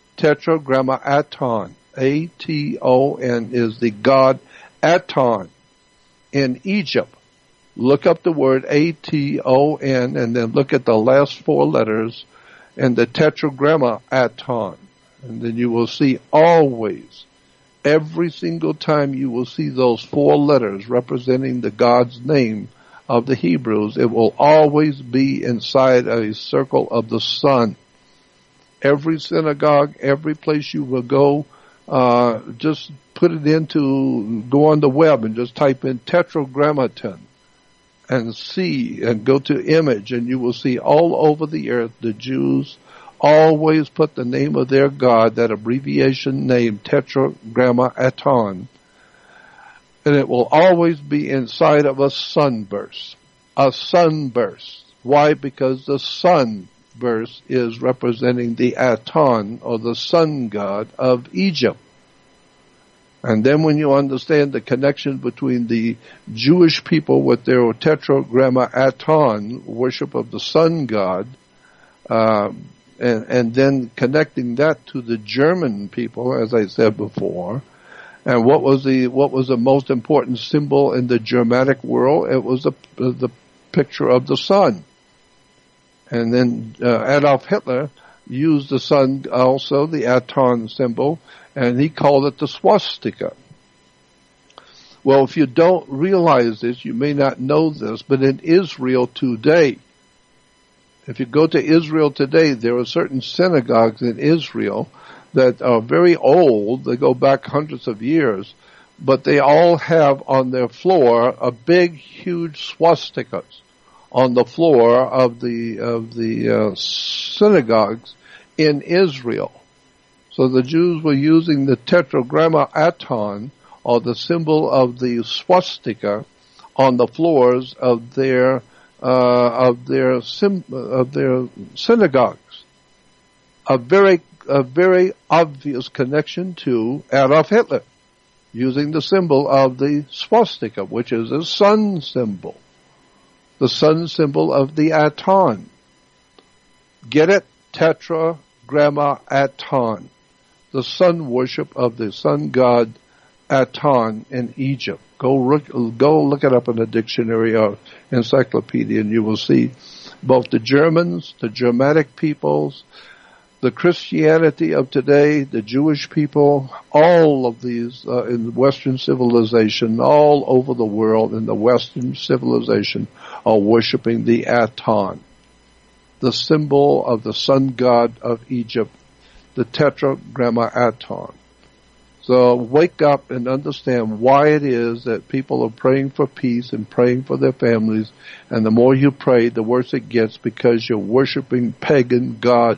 Tetragrammaton, A T O N, is the god Aton in Egypt. Look up the word A T O N and then look at the last four letters in the Tetragrammaton. And then you will see always, every single time you will see those four letters representing the God's name of the Hebrews, it will always be inside a circle of the sun. Every synagogue, every place you will go, uh, just put it into, go on the web and just type in Tetragrammaton and see, and go to image, and you will see all over the earth the Jews always put the name of their God, that abbreviation name, Tetragrammaton, and it will always be inside of a sunburst. A sunburst. Why? Because the sun verse is representing the Aton, or the sun god of Egypt. And then when you understand the connection between the Jewish people with their Tetragrammaton, worship of the sun god, uh, and, and then connecting that to the German people, as I said before, and what was the what was the most important symbol in the Germanic world? It was the the picture of the sun. And then uh, Adolf Hitler used the sun also, the Aton symbol, and he called it the swastika. Well, if you don't realize this, you may not know this, but in Israel today, if you go to Israel today, there are certain synagogues in Israel that are very old. They go back hundreds of years, but they all have on their floor a big, huge swastikas on the floor of the of the uh, synagogues in Israel. So the Jews were using the tetragrammaton, or the symbol of the swastika, on the floors of their uh, of their sim- of their synagogues. A very a very obvious connection to Adolf Hitler, using the symbol of the swastika, which is a sun symbol, the sun symbol of the Aton. Get it? Tetragrammaton, the sun worship of the sun god Aton in Egypt. Go look, go look it up in a dictionary or encyclopedia, and you will see both the Germans, the Germanic peoples, the Christianity of today, the Jewish people, all of these uh, in Western civilization, all over the world in the Western civilization, are worshiping the Aton, the symbol of the sun god of Egypt, the Tetragrammaton. So wake up and understand why it is that people are praying for peace and praying for their families, and the more you pray, the worse it gets, because you're worshiping pagan gods.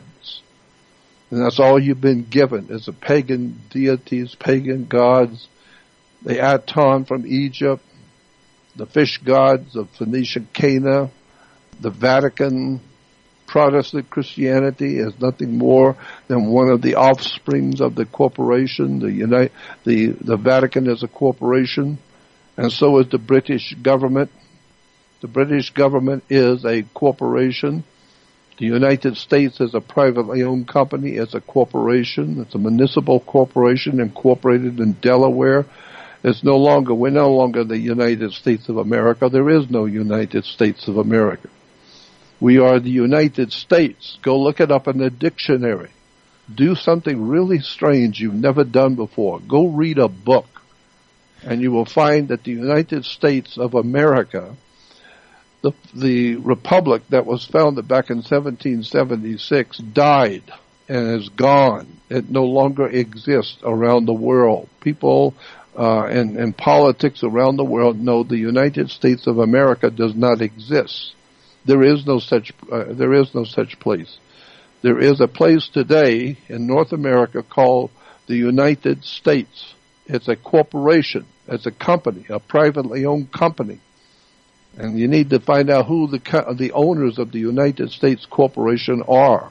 And that's all you've been given, is the pagan deities, pagan gods, the Aton from Egypt, the fish gods of Phoenician Cana, the Vatican. Protestant Christianity is nothing more than one of the offsprings of the corporation. The United, the, the Vatican is a corporation, and so is the British government. The British government is a corporation. The United States is a privately owned company. It's a corporation. It's a municipal corporation incorporated in Delaware. It's no longer, we're no longer the United States of America. There is no United States of America. We are the United States. Go look it up in the dictionary. Do something really strange you've never done before. Go read a book, and you will find that the United States of America, the, the republic that was founded back in seventeen seventy-six, died and is gone. It no longer exists around the world. People uh, and, and politics around the world know the United States of America does not exist. There is no such, uh, there is no such place. There is a place today in North America called the United States. It's a corporation. It's a company, a privately owned company. And you need to find out who the, the owners of the United States Corporation are.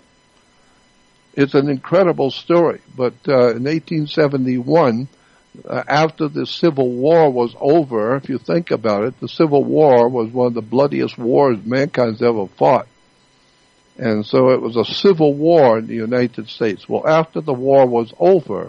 It's an incredible story. But, uh, in eighteen seventy-one, Uh, after the Civil War was over, if you think about it, the Civil War was one of the bloodiest wars mankind's ever fought. And so it was a civil war in the United States. Well, after the war was over,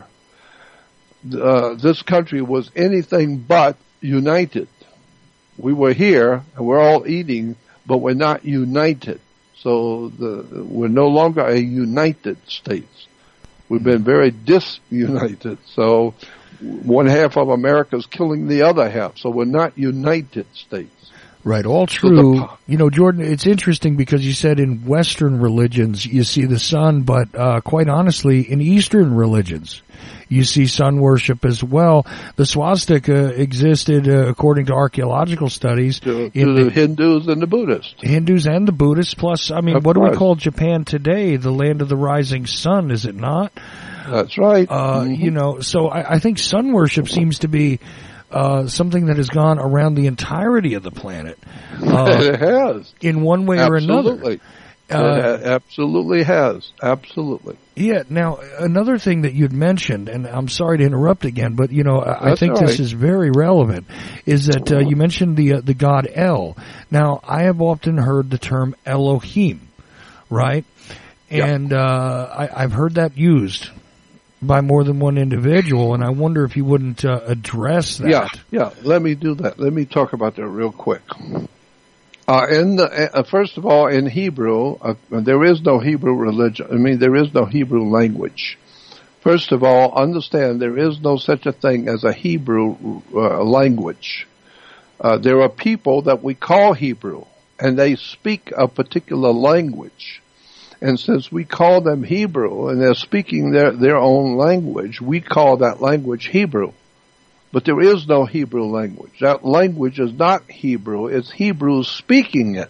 uh, this country was anything but united. We were here, and we're all eating, but we're not united. So the, we're no longer a United States. We've been very disunited. So one half of America is killing the other half, so we're not United States. Right, all true. You know, Jordan, it's interesting because you said in Western religions you see the sun, but uh, quite honestly, in Eastern religions you see sun worship as well. The swastika existed, uh, according to archaeological studies, to, in to the, the Hindus and the Buddhists. Hindus and the Buddhists. Plus, I mean, Of what course. do we call Japan today? The land of the rising sun, is it not? That's right. Uh, mm-hmm. You know, so I, I think sun worship seems to be uh, something that has gone around the entirety of the planet. Uh, it has. In one way or another. Absolutely. Uh, it ha- absolutely has. Absolutely. Yeah. Now, another thing that you'd mentioned, and I'm sorry to interrupt again, but you know, I, I That's think all this right. is very relevant. Is that uh, you mentioned the uh, the god El? Now, I have often heard the term Elohim, right? Yeah. And uh, I, I've heard that used by more than one individual, and I wonder if you wouldn't uh, address that. Yeah, yeah. Let me do that. Let me talk about that real quick. Uh, in the, uh, first of all, in Hebrew, uh, there is no Hebrew religion. I mean, there is no Hebrew language. First of all, understand there is no such a thing as a Hebrew uh, language. Uh, there are people that we call Hebrew, and they speak a particular language. And since we call them Hebrew, and they're speaking their, their own language, we call that language Hebrew. But there is no Hebrew language. That language is not Hebrew. It's Hebrews speaking it.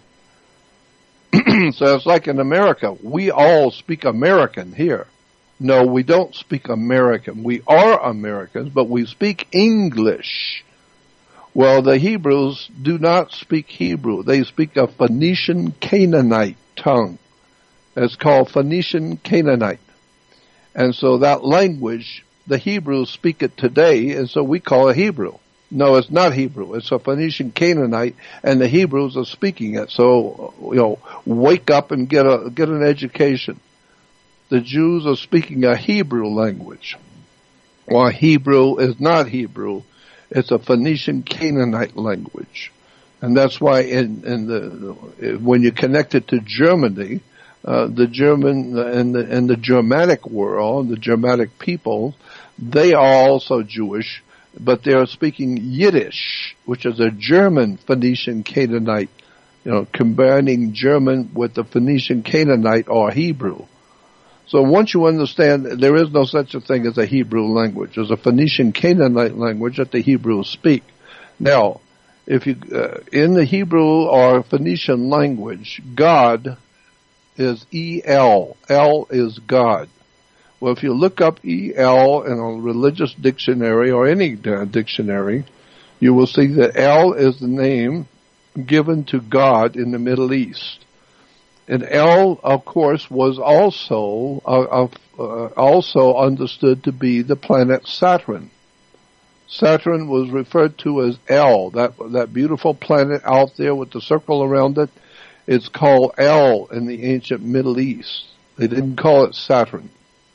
So it's like in America. We all speak American here. No, we don't speak American. We are Americans, but we speak English. Well, the Hebrews do not speak Hebrew. They speak a Phoenician Canaanite tongue. It's called Phoenician Canaanite. And so that language, the Hebrews speak it today, and so we call it Hebrew. No, it's not Hebrew. It's a Phoenician Canaanite, and the Hebrews are speaking it. So, you know, wake up and get a get an education. The Jews are speaking a Hebrew language. While Hebrew is not Hebrew, it's a Phoenician Canaanite language. And that's why in, in the, when you connect it to Germany, uh, the German and the, and the Germanic world, the Germanic people, they are also Jewish, but they are speaking Yiddish, which is a German Phoenician Canaanite, you know, combining German with the Phoenician Canaanite or Hebrew. So once you understand there is no such a thing as a Hebrew language. There's a Phoenician Canaanite language that the Hebrews speak. Now, if you, uh, in the Hebrew or Phoenician language, God is E L. El is God. Well, if you look up E L in a religious dictionary or any uh, dictionary, you will see that El is the name given to God in the Middle East. And El, of course, was also uh, uh, also understood to be the planet Saturn. Saturn was referred to as El, that that beautiful planet out there with the circle around it. It's called El in the ancient Middle East. They didn't call it Saturn.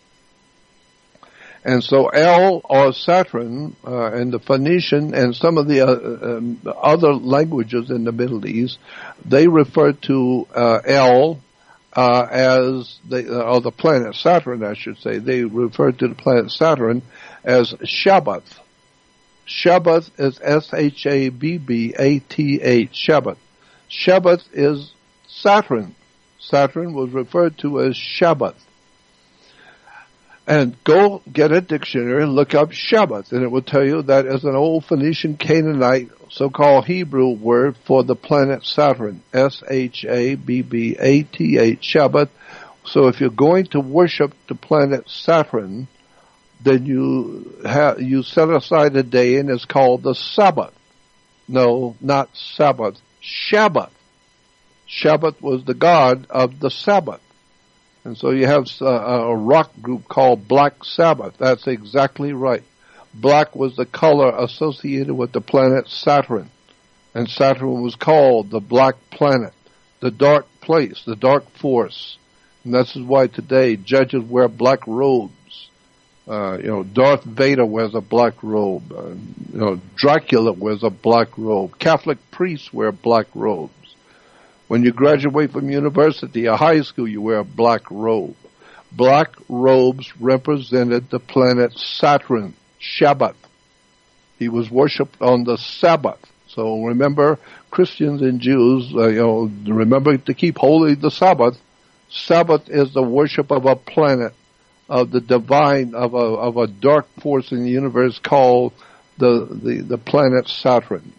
And so El or Saturn uh, and the Phoenician and some of the uh, um, other languages in the Middle East, they refer to uh, El uh, as the uh, or the planet Saturn, I should say. They refer to the planet Saturn as Shabbath. Shabbath is S H A B B A T H. Shabbath. Shabbath is Saturn. Saturn was referred to as Shabbath. And go get a dictionary and look up Shabbath, and it will tell you that is an old Phoenician Canaanite, so-called Hebrew word for the planet Saturn, S H A B B A T H, Shabbath. So if you're going to worship the planet Saturn, then you have, you set aside a day, and it's called the Sabbath. No, not Sabbath, Shabbath. Shabbath was the god of the Sabbath. And so you have a, a rock group called Black Sabbath. That's exactly right. Black was the color associated with the planet Saturn. And Saturn was called the Black Planet, the dark place, the dark force. And this is why today judges wear black robes. Uh, you know, Darth Vader wears a black robe. Uh, you know, Dracula wears a black robe. Catholic priests wear black robes. When you graduate from university or high school, you wear a black robe. Black robes represented the planet Saturn, Shabbat. He was worshipped on the Sabbath. So remember, Christians and Jews, uh, you know, remember to keep holy the Sabbath. Sabbath is the worship of a planet, of the divine, of a of a dark force in the universe called the the, the planet Saturn.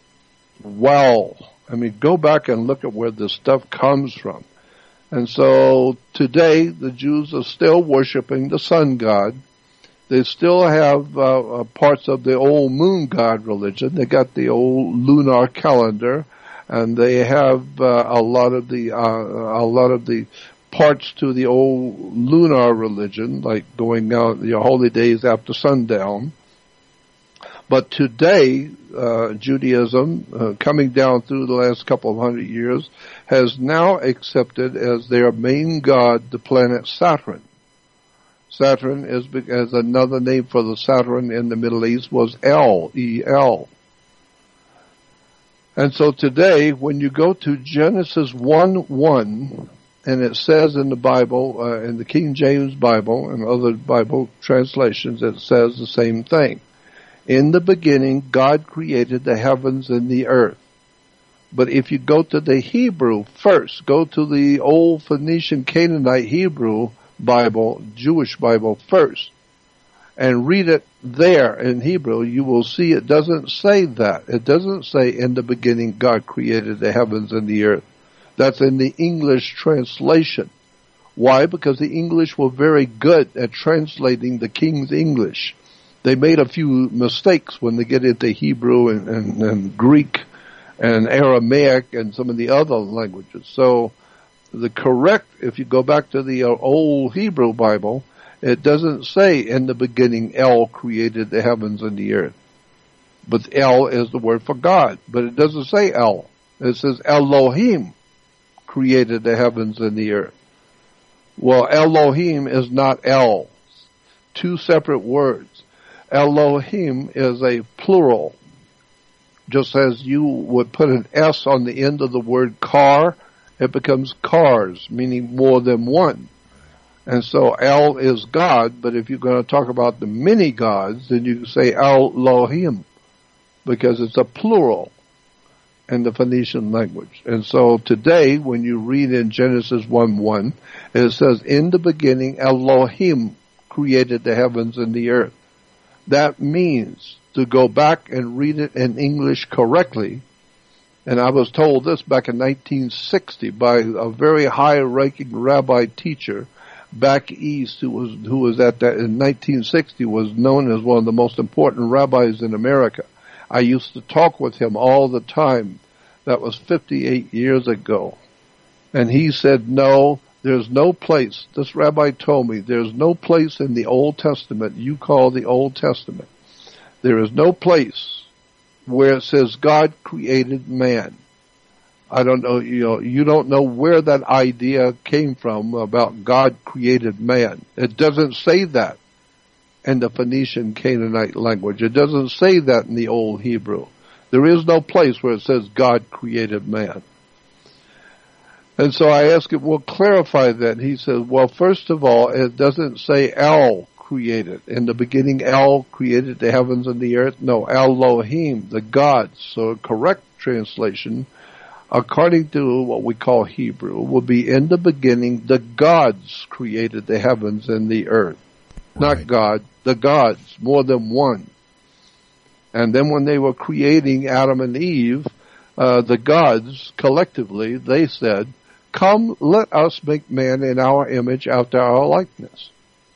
Wow. I mean, go back and look at where this stuff comes from. And so today, the Jews are still worshiping the sun god. They still have uh, uh, parts of the old moon god religion. They got the old lunar calendar, and they have uh, a lot of the uh, a lot of the parts to the old lunar religion, like going out your holy days after sundown. But today, uh, Judaism, uh, coming down through the last couple of hundred years, has now accepted as their main god the planet Saturn. Saturn is as another name for the Saturn in the Middle East was El, E L. And so today, when you go to Genesis one one, and it says in the Bible, uh, in the King James Bible and other Bible translations, it says the same thing. In the beginning, God created the heavens and the earth. But if you go to the Hebrew first, go to the old Phoenician Canaanite Hebrew Bible, Jewish Bible first, and read it there in Hebrew, you will see it doesn't say that. It doesn't say in the beginning God created the heavens and the earth. That's in the English translation. Why? Because the English were very good at translating the King's English. They made a few mistakes when they get into Hebrew and, and, and Greek and Aramaic and some of the other languages. So the correct, if you go back to the uh, old Hebrew Bible, it doesn't say in the beginning El created the heavens and the earth. But El is the word for God. But it doesn't say El. It says Elohim created the heavens and the earth. Well, Elohim is not El. Two separate words. Elohim is a plural. Just as you would put an S on the end of the word car, it becomes cars, meaning more than one. And so El is God, but if you're going to talk about the many gods, then you can say Elohim, because it's a plural in the Phoenician language. And so today, when you read in Genesis one one, it says, in the beginning, Elohim created the heavens and the earth. That means to go back and read it in English correctly. And I was told this back in nineteen sixty by a very high-ranking rabbi teacher back east who was, who was at that, in nineteen sixty was known as one of the most important rabbis in America. I used to talk with him all the time. That was fifty-eight years ago. And he said, no, there's no place, this rabbi told me, there's no place in the Old Testament you call the Old Testament. There is no place where it says God created man. I don't know, you know, you don't know where that idea came from about God created man. It doesn't say that in the Phoenician Canaanite language. It doesn't say that in the Old Hebrew. There is no place where it says God created man. And so I asked him, well, clarify that. He said, well, first of all, it doesn't say El created. In the beginning, El created the heavens and the earth. No, Elohim, the gods. So a correct translation, according to what we call Hebrew, would be in the beginning, the gods created the heavens and the earth. Right. Not God, the gods, more than one. And then when they were creating Adam and Eve, uh, the gods, collectively, they said, come, let us make man in our image after our likeness.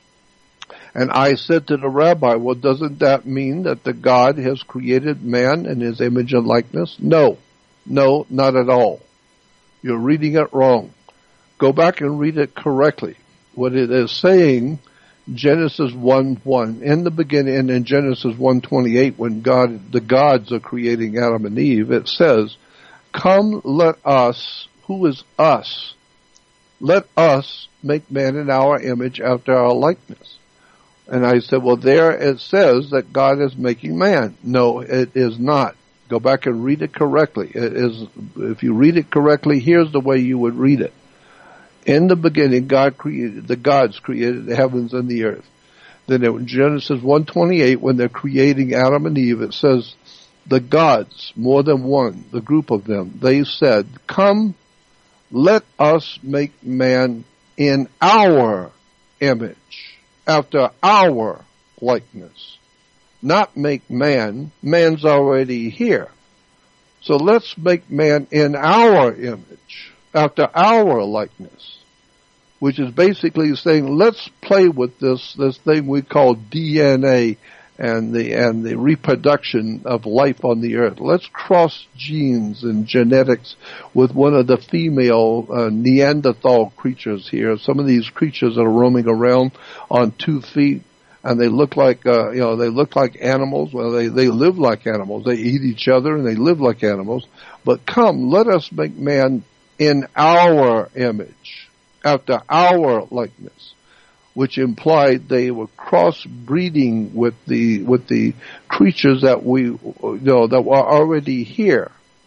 And I said to the rabbi, well, doesn't that mean that the God has created man in his image and likeness? No. No, not at all. You're reading it wrong. Go back and read it correctly. What it is saying, Genesis one one, in the beginning, and in Genesis one twenty-eight, when God, the gods are creating Adam and Eve, it says, come, let us, who is us? Let us make man in our image after our likeness. And I said, well, there it says that God is making man. No, it is not. Go back and read it correctly. It is, if you read it correctly, here's the way you would read it. In the beginning, God created, the gods created the heavens and the earth. Then in Genesis one twenty-eight, when they're creating Adam and Eve, it says, the gods, more than one, the group of them, they said, come, let us make man in our image, after our likeness. Not make man, man's already here. So let's make man in our image, after our likeness, which is basically saying, let's play with this, this thing we call D N A and the, and the reproduction of life on the earth. Let's cross genes and genetics with one of the female uh, Neanderthal creatures here. Some of these creatures are roaming around on two feet, and they look like, uh, you know, they look like animals. Well, they, they live like animals. They eat each other and they live like animals. But come, let us make man in our image, after our likeness, which implied they were crossbreeding with the, with the creatures that we, you know, that were already here.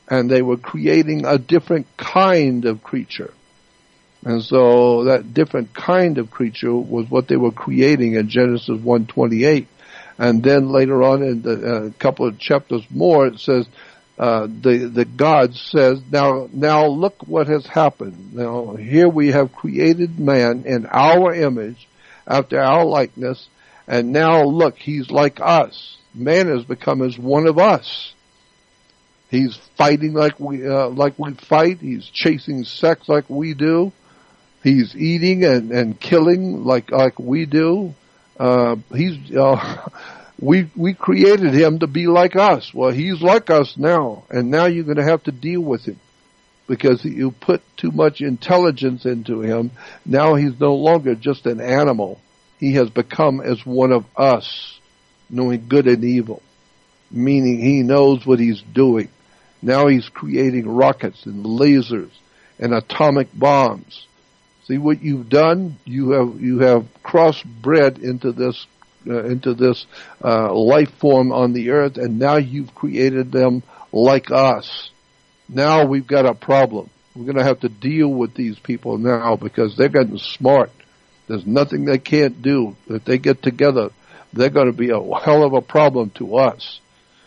and they were creating a different kind of creature. And so that different kind of creature was what they were creating in Genesis one twenty-eight. And then later on in the, uh, couple of chapters more, it says, uh, the, the God says, now, now look what has happened. Now, here we have created man in our image, after our likeness, and now look, he's like us. Man has become as one of us. He's fighting like we, uh, like we fight. He's chasing sex like we do. He's eating and, and killing like, like we do. Uh, he's, uh, we, we created him to be like us. Well, he's like us now, and now you're going to have to deal with him because you put too much intelligence into him. Now he's no longer just an animal. He has become as one of us, knowing good and evil, meaning he knows what he's doing. Now he's creating rockets and lasers and atomic bombs. See what you've done? You have you have crossbred into this uh, into this uh, life form on the earth, and now you've created them like us. Now we've got a problem. We're going to have to deal with these people now because they're getting smart. There's nothing they can't do. If they get together, they're going to be a hell of a problem to us.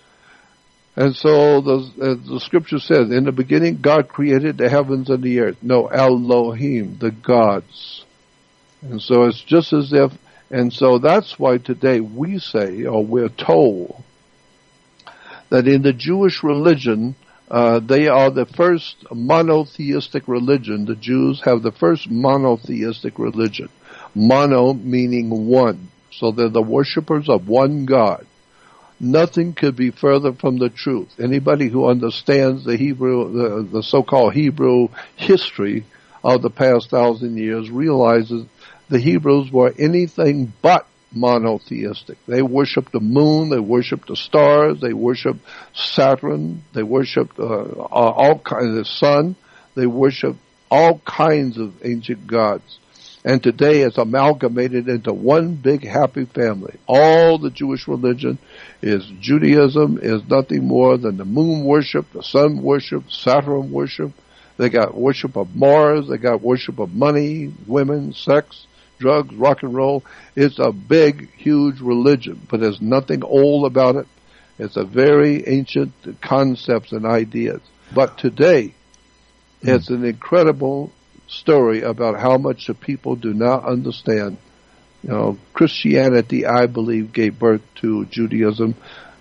And so the, as the scripture says, in the beginning, God created the heavens and the earth. No, Elohim, the gods. And so it's just as if, and so that's why today we say, or we're told, that in the Jewish religion, uh, they are the first monotheistic religion. The Jews have the first monotheistic religion. Mono meaning one. So they're the worshipers of one God. Nothing could be further from the truth. Anybody who understands the Hebrew, the, the so-called Hebrew history of the past thousand years realizes the Hebrews were anything but monotheistic. They worshiped the moon, they worshiped the stars, they worshiped Saturn, they worshiped uh, all kinds of the sun, they worshiped all kinds of ancient gods. And today it's amalgamated into one big happy family. All the Jewish religion is Judaism, is nothing more than the moon worship, the sun worship, Saturn worship. They got worship of Mars, they got worship of money, women, sex, drugs, rock and roll. It's a big, huge religion, but there's nothing old about it. It's a very ancient concepts and ideas. But today, it's an incredible story about how much the people do not understand. You know, Christianity, I believe, gave birth to Judaism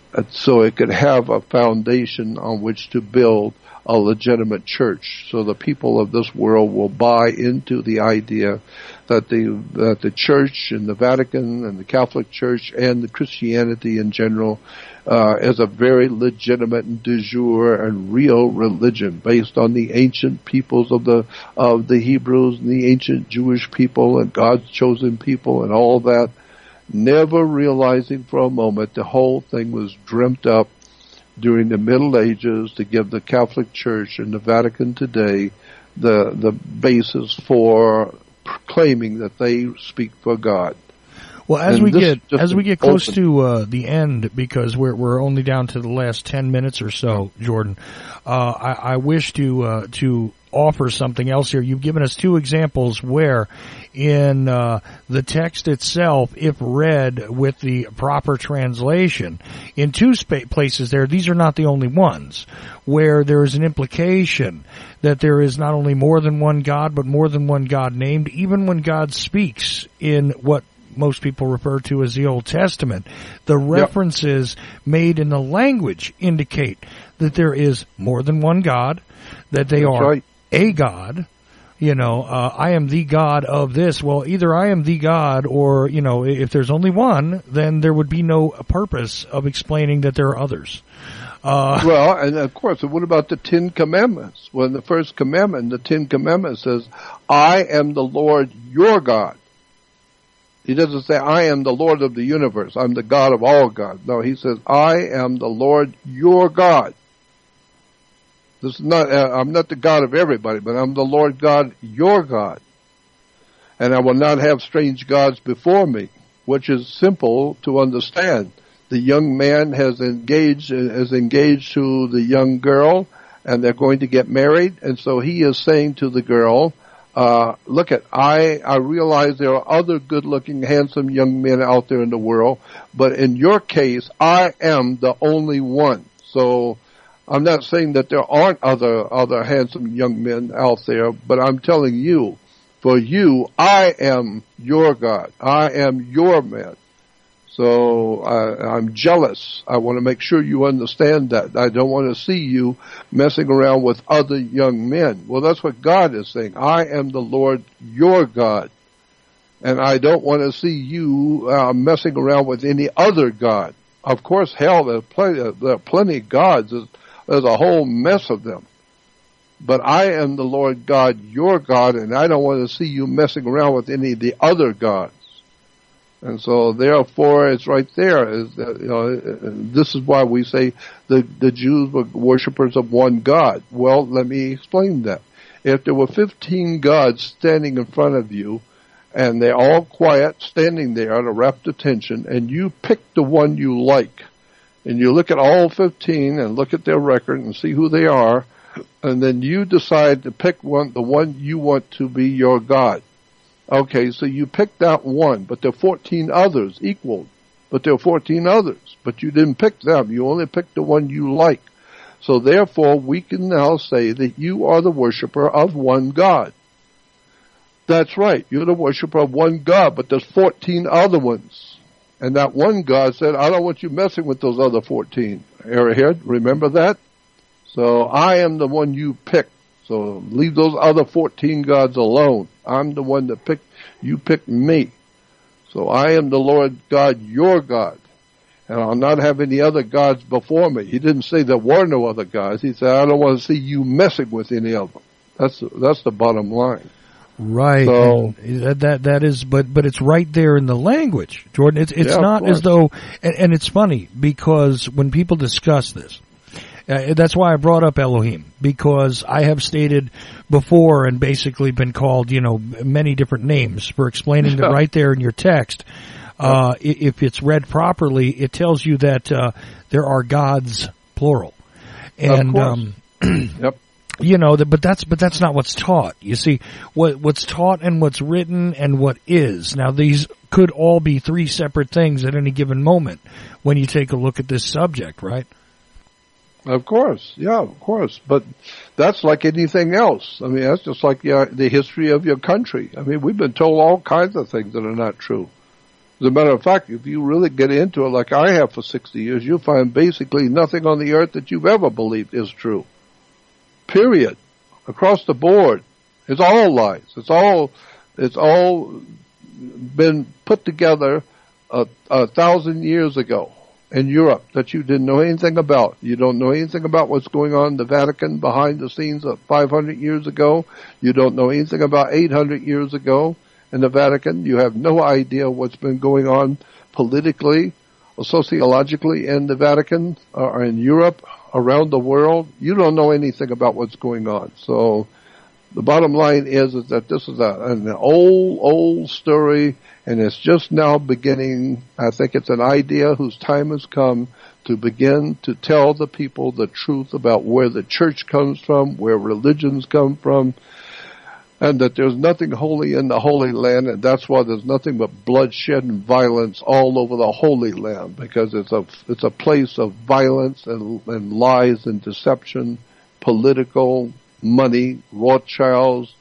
so it could have a foundation on which to build a legitimate church. So the people of this world will buy into the idea that the that the church and the Vatican and the Catholic Church and the Christianity in general uh, is a very legitimate and de jure and real religion based on the ancient peoples of the of the Hebrews and the ancient Jewish people and God's chosen people and all that, never realizing for a moment the whole thing was dreamt up during the Middle Ages to give the Catholic Church and the Vatican today the the basis for claiming that they speak for God. Well, as And we this get just as we get close open- to uh, the end, because we're we're only down to the last ten minutes or so, Jordan. Uh, I, I wish to uh, to offer something else here. You've given us two examples where, in uh, the text itself, if read with the proper translation, in two spa- places there, these are not the only ones, where there is an implication that there is not only more than one God, but more than one God named, even when God speaks in what most people refer to as the Old Testament. The references made in the language indicate that there is more than one God, that they That's are right. a God. You know, uh, I am the God of this. Well, either I am the God or, you know, if there's only one, then there would be no purpose of explaining that there are others. Uh, Well, and of course, what about the Ten Commandments? Well, in the first commandment, the Ten Commandments says, I am the Lord your God. He doesn't say, I am the Lord of the universe. I'm the God of all gods. No, he says, I am the Lord your God. This is not, uh, I'm not the God of everybody, but I'm the Lord God, your God. And I will not have strange gods before me, which is simple to understand. The young man has engaged, has engaged to the young girl, and they're going to get married. And so he is saying to the girl, uh, look at, I, I realize there are other good-looking, handsome young men out there in the world, but in your case, I am the only one. So I'm not saying that there aren't other, other handsome young men out there, but I'm telling you, for you, I am your God. I am your man. So I, I'm jealous. I want to make sure you understand that. I don't want to see you messing around with other young men. Well, that's what God is saying. I am the Lord, your God. And I don't want to see you uh, messing around with any other God. Of course, hell, there's plenty, there are plenty of gods. There's, there's a whole mess of them. But I am the Lord God, your God, and I don't want to see you messing around with any of the other gods. And so, therefore, it's right there. Is that, you know, this is why we say the the Jews were worshippers of one God. Well, let me explain that. If there were fifteen gods standing in front of you, and they're all quiet, standing there at a rapt attention, and you pick the one you like, and you look at all fifteen and look at their record and see who they are, and then you decide to pick one, the one you want to be your God. Okay, so you picked that one, but there are fourteen others equal, but there are fourteen others, but you didn't pick them. You only picked the one you like. So therefore, we can now say that you are the worshiper of one God. That's right, you're the worshiper of one God, but there's fourteen other ones. And that one God said, I don't want you messing with those other fourteen. Airhead, remember that? So I am the one you picked. So leave those other fourteen gods alone. I'm the one that picked, you picked me. So I am the Lord God, your God. And I'll not have any other gods before me. He didn't say there were no other gods. He said, I don't want to see you messing with any of them. That's, that's the bottom line. Right. So, that, that, that is, but, but it's right there in the language, Jordan. It's, it's yeah, not as though, and, and it's funny because when people discuss this, Uh, that's why I brought up Elohim, because I have stated before and basically been called, you know, many different names for explaining that right there in your text. Uh, if it's read properly, it tells you that, uh, there are gods, plural. And, um, yep. you know, but that's, but that's not what's taught. You see, what, what's taught and what's written and what is. Now these could all be three separate things at any given moment when you take a look at this subject, right? Of course, yeah, of course. But that's like anything else. I mean, that's just like uh, the history of your country. I mean, we've been told all kinds of things that are not true. As a matter of fact, if you really get into it like I have for sixty years, you'll find basically nothing on the earth that you've ever believed is true. Period. Across the board. It's all lies. It's all, it's all been put together a, a thousand years ago in Europe that you didn't know anything about. You don't know anything about what's going on in the Vatican behind the scenes of five hundred years ago. You don't know anything about eight hundred years ago in the Vatican. You have no idea what's been going on politically or sociologically in the Vatican or in Europe, around the world. You don't know anything about what's going on. So the bottom line is, is that this is a, an old, old story, and it's just now beginning. I think it's an idea whose time has come to begin to tell the people the truth about where the church comes from, where religions come from, and that there's nothing holy in the Holy Land, and that's why there's nothing but bloodshed and violence all over the Holy Land, because it's a, it's a place of violence and, and lies and deception, political, money, Rothschilds,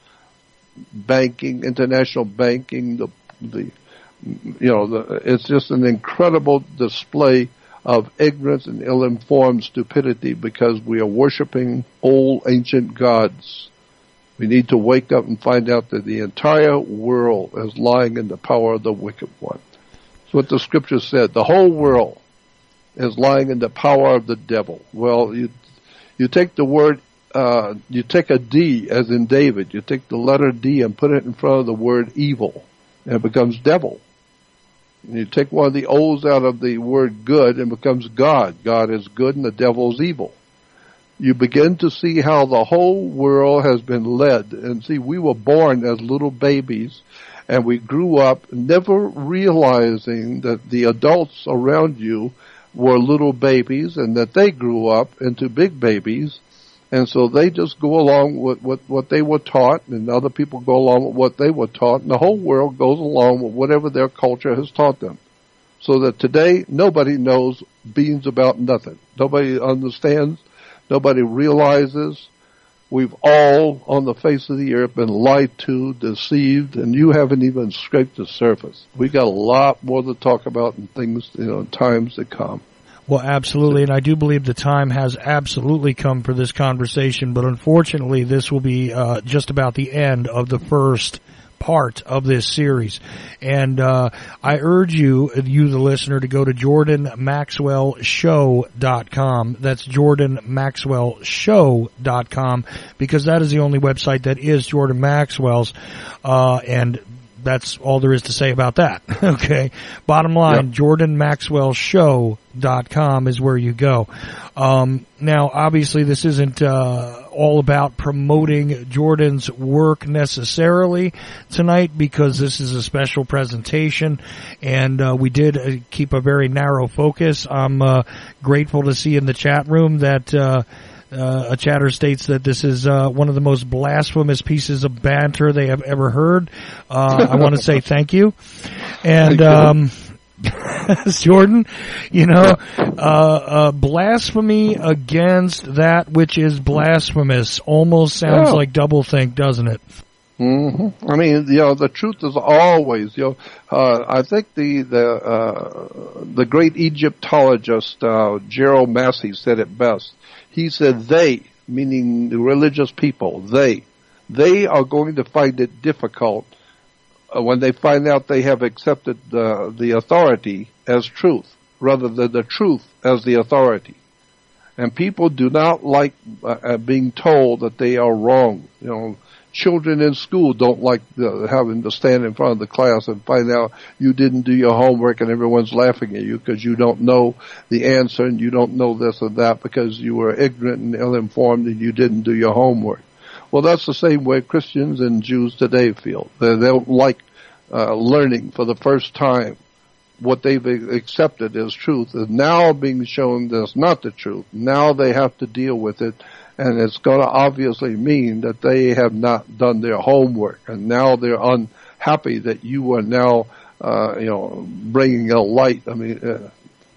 banking, international banking, the, the, you know, the, it's just an incredible display of ignorance and ill-informed stupidity because we are worshiping old ancient gods. We need to wake up and find out that the entire world is lying in the power of the wicked one. That's what the scripture said. The whole world is lying in the power of the devil. Well, you, you take the word Uh, you take a D as in David, you take the letter D and put it in front of the word evil, and it becomes devil. And you take one of the O's out of the word good and it becomes God. God is good and the devil is evil. You begin to see how the whole world has been led. And see, we were born as little babies and we grew up never realizing that the adults around you were little babies and that they grew up into big babies. And so they just go along with, with what they were taught, and other people go along with what they were taught, and the whole world goes along with whatever their culture has taught them. So that today, nobody knows beans about nothing. Nobody understands. Nobody realizes. We've all, on the face of the earth, been lied to, deceived, and you haven't even scraped the surface. We got a lot more to talk about in things, you know, in times to come. Well, absolutely, and I do believe the time has absolutely come for this conversation, but unfortunately this will be uh, just about the end of the first part of this series. And uh I urge you, you the listener, to go to Jordan Maxwell Show dot com. That's Jordan Maxwell Show dot com, because that is the only website that is Jordan Maxwell's, uh and that's all there is to say about that. Okay. Bottom line, yep. Jordan Maxwell Show dot com is where you go. Um, now, obviously, this isn't uh, all about promoting Jordan's work necessarily tonight, because this is a special presentation, and uh, we did uh, keep a very narrow focus. I'm uh, grateful to see in the chat room that uh, Uh, a chatter states that this is uh, one of the most blasphemous pieces of banter they have ever heard. Uh, I want to say thank you. And um, Jordan, you know, uh, uh, blasphemy against that which is blasphemous almost sounds yeah. like doublethink, doesn't it? Mm-hmm. I mean, you know, the truth is always, you know, uh, I think the, the, uh, the great Egyptologist, uh, Gerald Massey said it best. He said they, meaning the religious people, they, they are going to find it difficult uh, when they find out they have accepted uh, the authority as truth, rather than the truth as the authority. And people do not like uh, being told that they are wrong. You know, children in school don't like the, having to stand in front of the class and find out you didn't do your homework and everyone's laughing at you because you don't know the answer and you don't know this or that because you were ignorant and ill-informed and you didn't do your homework. Well, that's the same way Christians and Jews today feel. They don't like uh, learning for the first time what they've accepted as truth is now being shown that's not the truth. Now they have to deal with it. And it's going to obviously mean that they have not done their homework, and now they're unhappy that you are now, uh, you know, bringing a light. I mean, uh,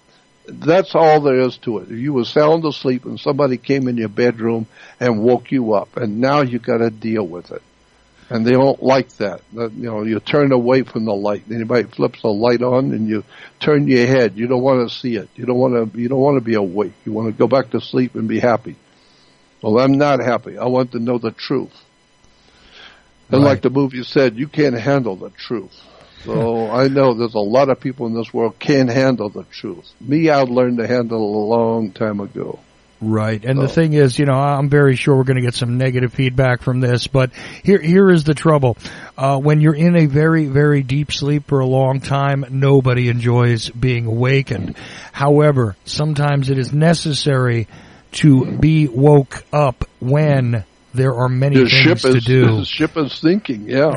that's all there is to it. If you were sound asleep and somebody came in your bedroom and woke you up, and now you got to deal with it, and they don't like that. That, you know, you turn away from the light. Anybody flips the light on, and you turn your head. You don't want to see it. You don't want to. You don't want to be awake. You want to go back to sleep and be happy. Well, I'm not happy. I want to know the truth. And right. Like the movie said, you can't handle the truth. So I know there's a lot of people in this world can't handle the truth. Me, I learned to handle it a long time ago. Right. And so. The thing is, you know, I'm very sure we're going to get some negative feedback from this, but here, here is the trouble. Uh, when you're in a very, very deep sleep for a long time, nobody enjoys being awakened. However, sometimes it is necessary to be woke up when there are many the things ship is, to do. The ship is sinking, yeah.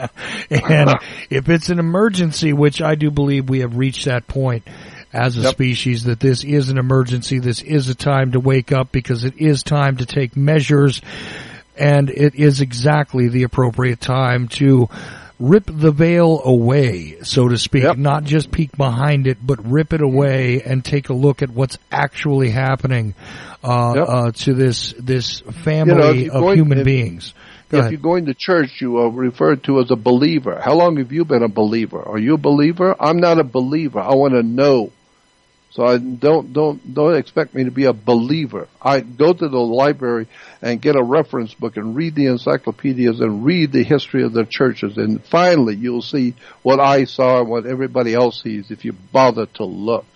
And if it's an emergency, which I do believe we have reached that point as a yep. species, that this is an emergency, this is a time to wake up because it is time to take measures, and it is exactly the appropriate time to rip the veil away, so to speak, yep. not just peek behind it, but rip it away and take a look at what's actually happening uh, yep. uh, to this this family you know, of going, human if, beings. Go if ahead. You're going to church, you are referred to as a believer. How long have you been a believer? Are you a believer? I'm not a believer. I want to know. So I don't don't don't expect me to be a believer. I go to the library and get a reference book and read the encyclopedias and read the history of the churches, and finally you'll see what I saw and what everybody else sees if you bother to look.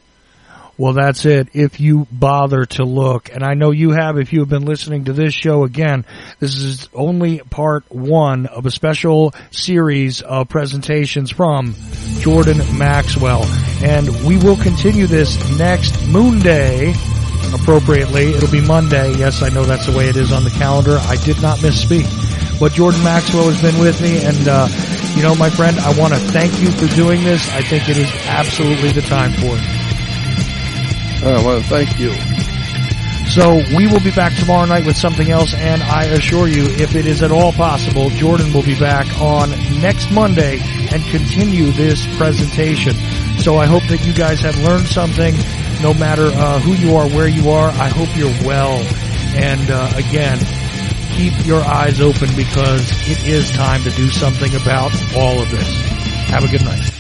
Well, that's it. If you bother to look, and I know you have if you have been listening to this show again, this is only part one of a special series of presentations from Jordan Maxwell. And we will continue this next Moon Day, appropriately. It'll be Monday. Yes, I know that's the way it is on the calendar. I did not misspeak. But Jordan Maxwell has been with me, and, uh, you know, my friend, I want to thank you for doing this. I think it is absolutely the time for it. I want to thank you. So we will be back tomorrow night with something else, and I assure you, if it is at all possible, Jordan will be back on next Monday and continue this presentation. So I hope that you guys have learned something, no matter uh, who you are, where you are. I hope you're well. And uh, again, keep your eyes open, because it is time to do something about all of this. Have a good night.